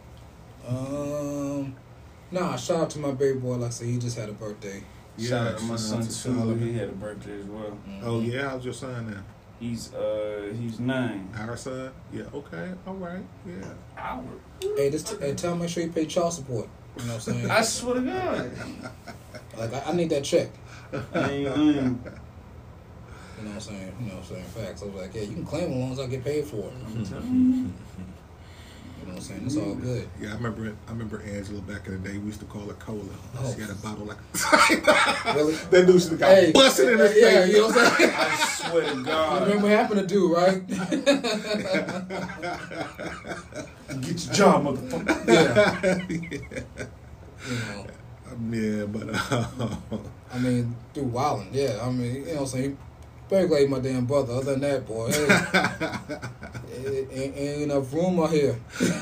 Nah. Shout out to my baby boy. Like I said, he just had a birthday. Yeah, shout out to my son too. He had a birthday as well. Oh yeah, how's your son now? He's 9. Our son? Yeah, okay, all right, yeah. Our. Hey, tell him make sure you pay child support. You know what I'm saying? I swear to God. Like I need that check. I ain't. You know what I'm saying? You know what I'm saying? Facts. I was like, yeah, you can claim as long as I get paid for it. I'm telling you. You know what I'm saying? It's all good. Yeah, I remember Angela back in the day. We used to call her Cola. Oh. She had a bottle like Really? that dude should have got busted in his face. Yeah, you know what I'm saying? I swear to God. You remember what happened to dude, right? Get your job, motherfucker. Yeah. Yeah, but I mean, dude, wildin'. Yeah, I mean, you know what I'm saying? Very glad my damn brother. Other than that, boy, hey, ain't enough room out here.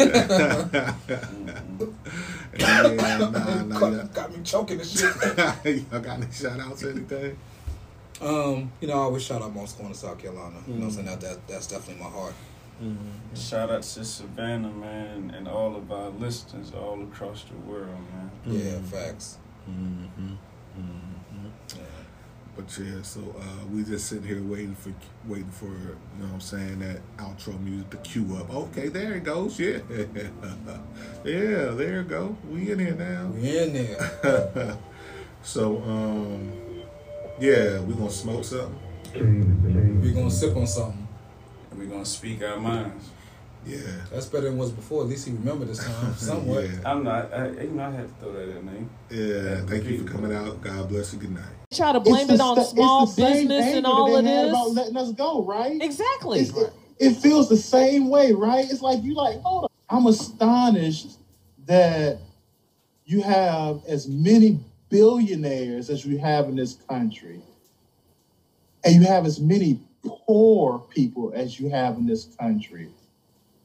Got me choking and shit. Y'all got any shout outs or anything? You know, I always shout out Moss Corner, South Carolina. You know what I'm saying? That's definitely my heart. Mm-hmm. Shout out to Savannah, man, and all of our listeners all across the world, man. Yeah, facts. Mm-hmm. Yeah. But yeah, so we just sitting here waiting for you know what I'm saying, that outro music to cue up. Okay, there it goes. Yeah. Yeah, there it go. We in here now. We in there. So yeah, we gonna smoke something. We gonna sip on something. We're going to speak our minds. Yeah. That's better than was before. At least he remembered this time somewhat. Yeah. I had to throw that in there. Yeah, thank you for coming out. God bless you. Good night. Try to blame it on small business and all of this. About letting us go, right? Exactly. It feels the same way, right? It's like you like, hold on. I'm astonished that you have as many billionaires as we have in this country, and you have as many poor people as you have in this country.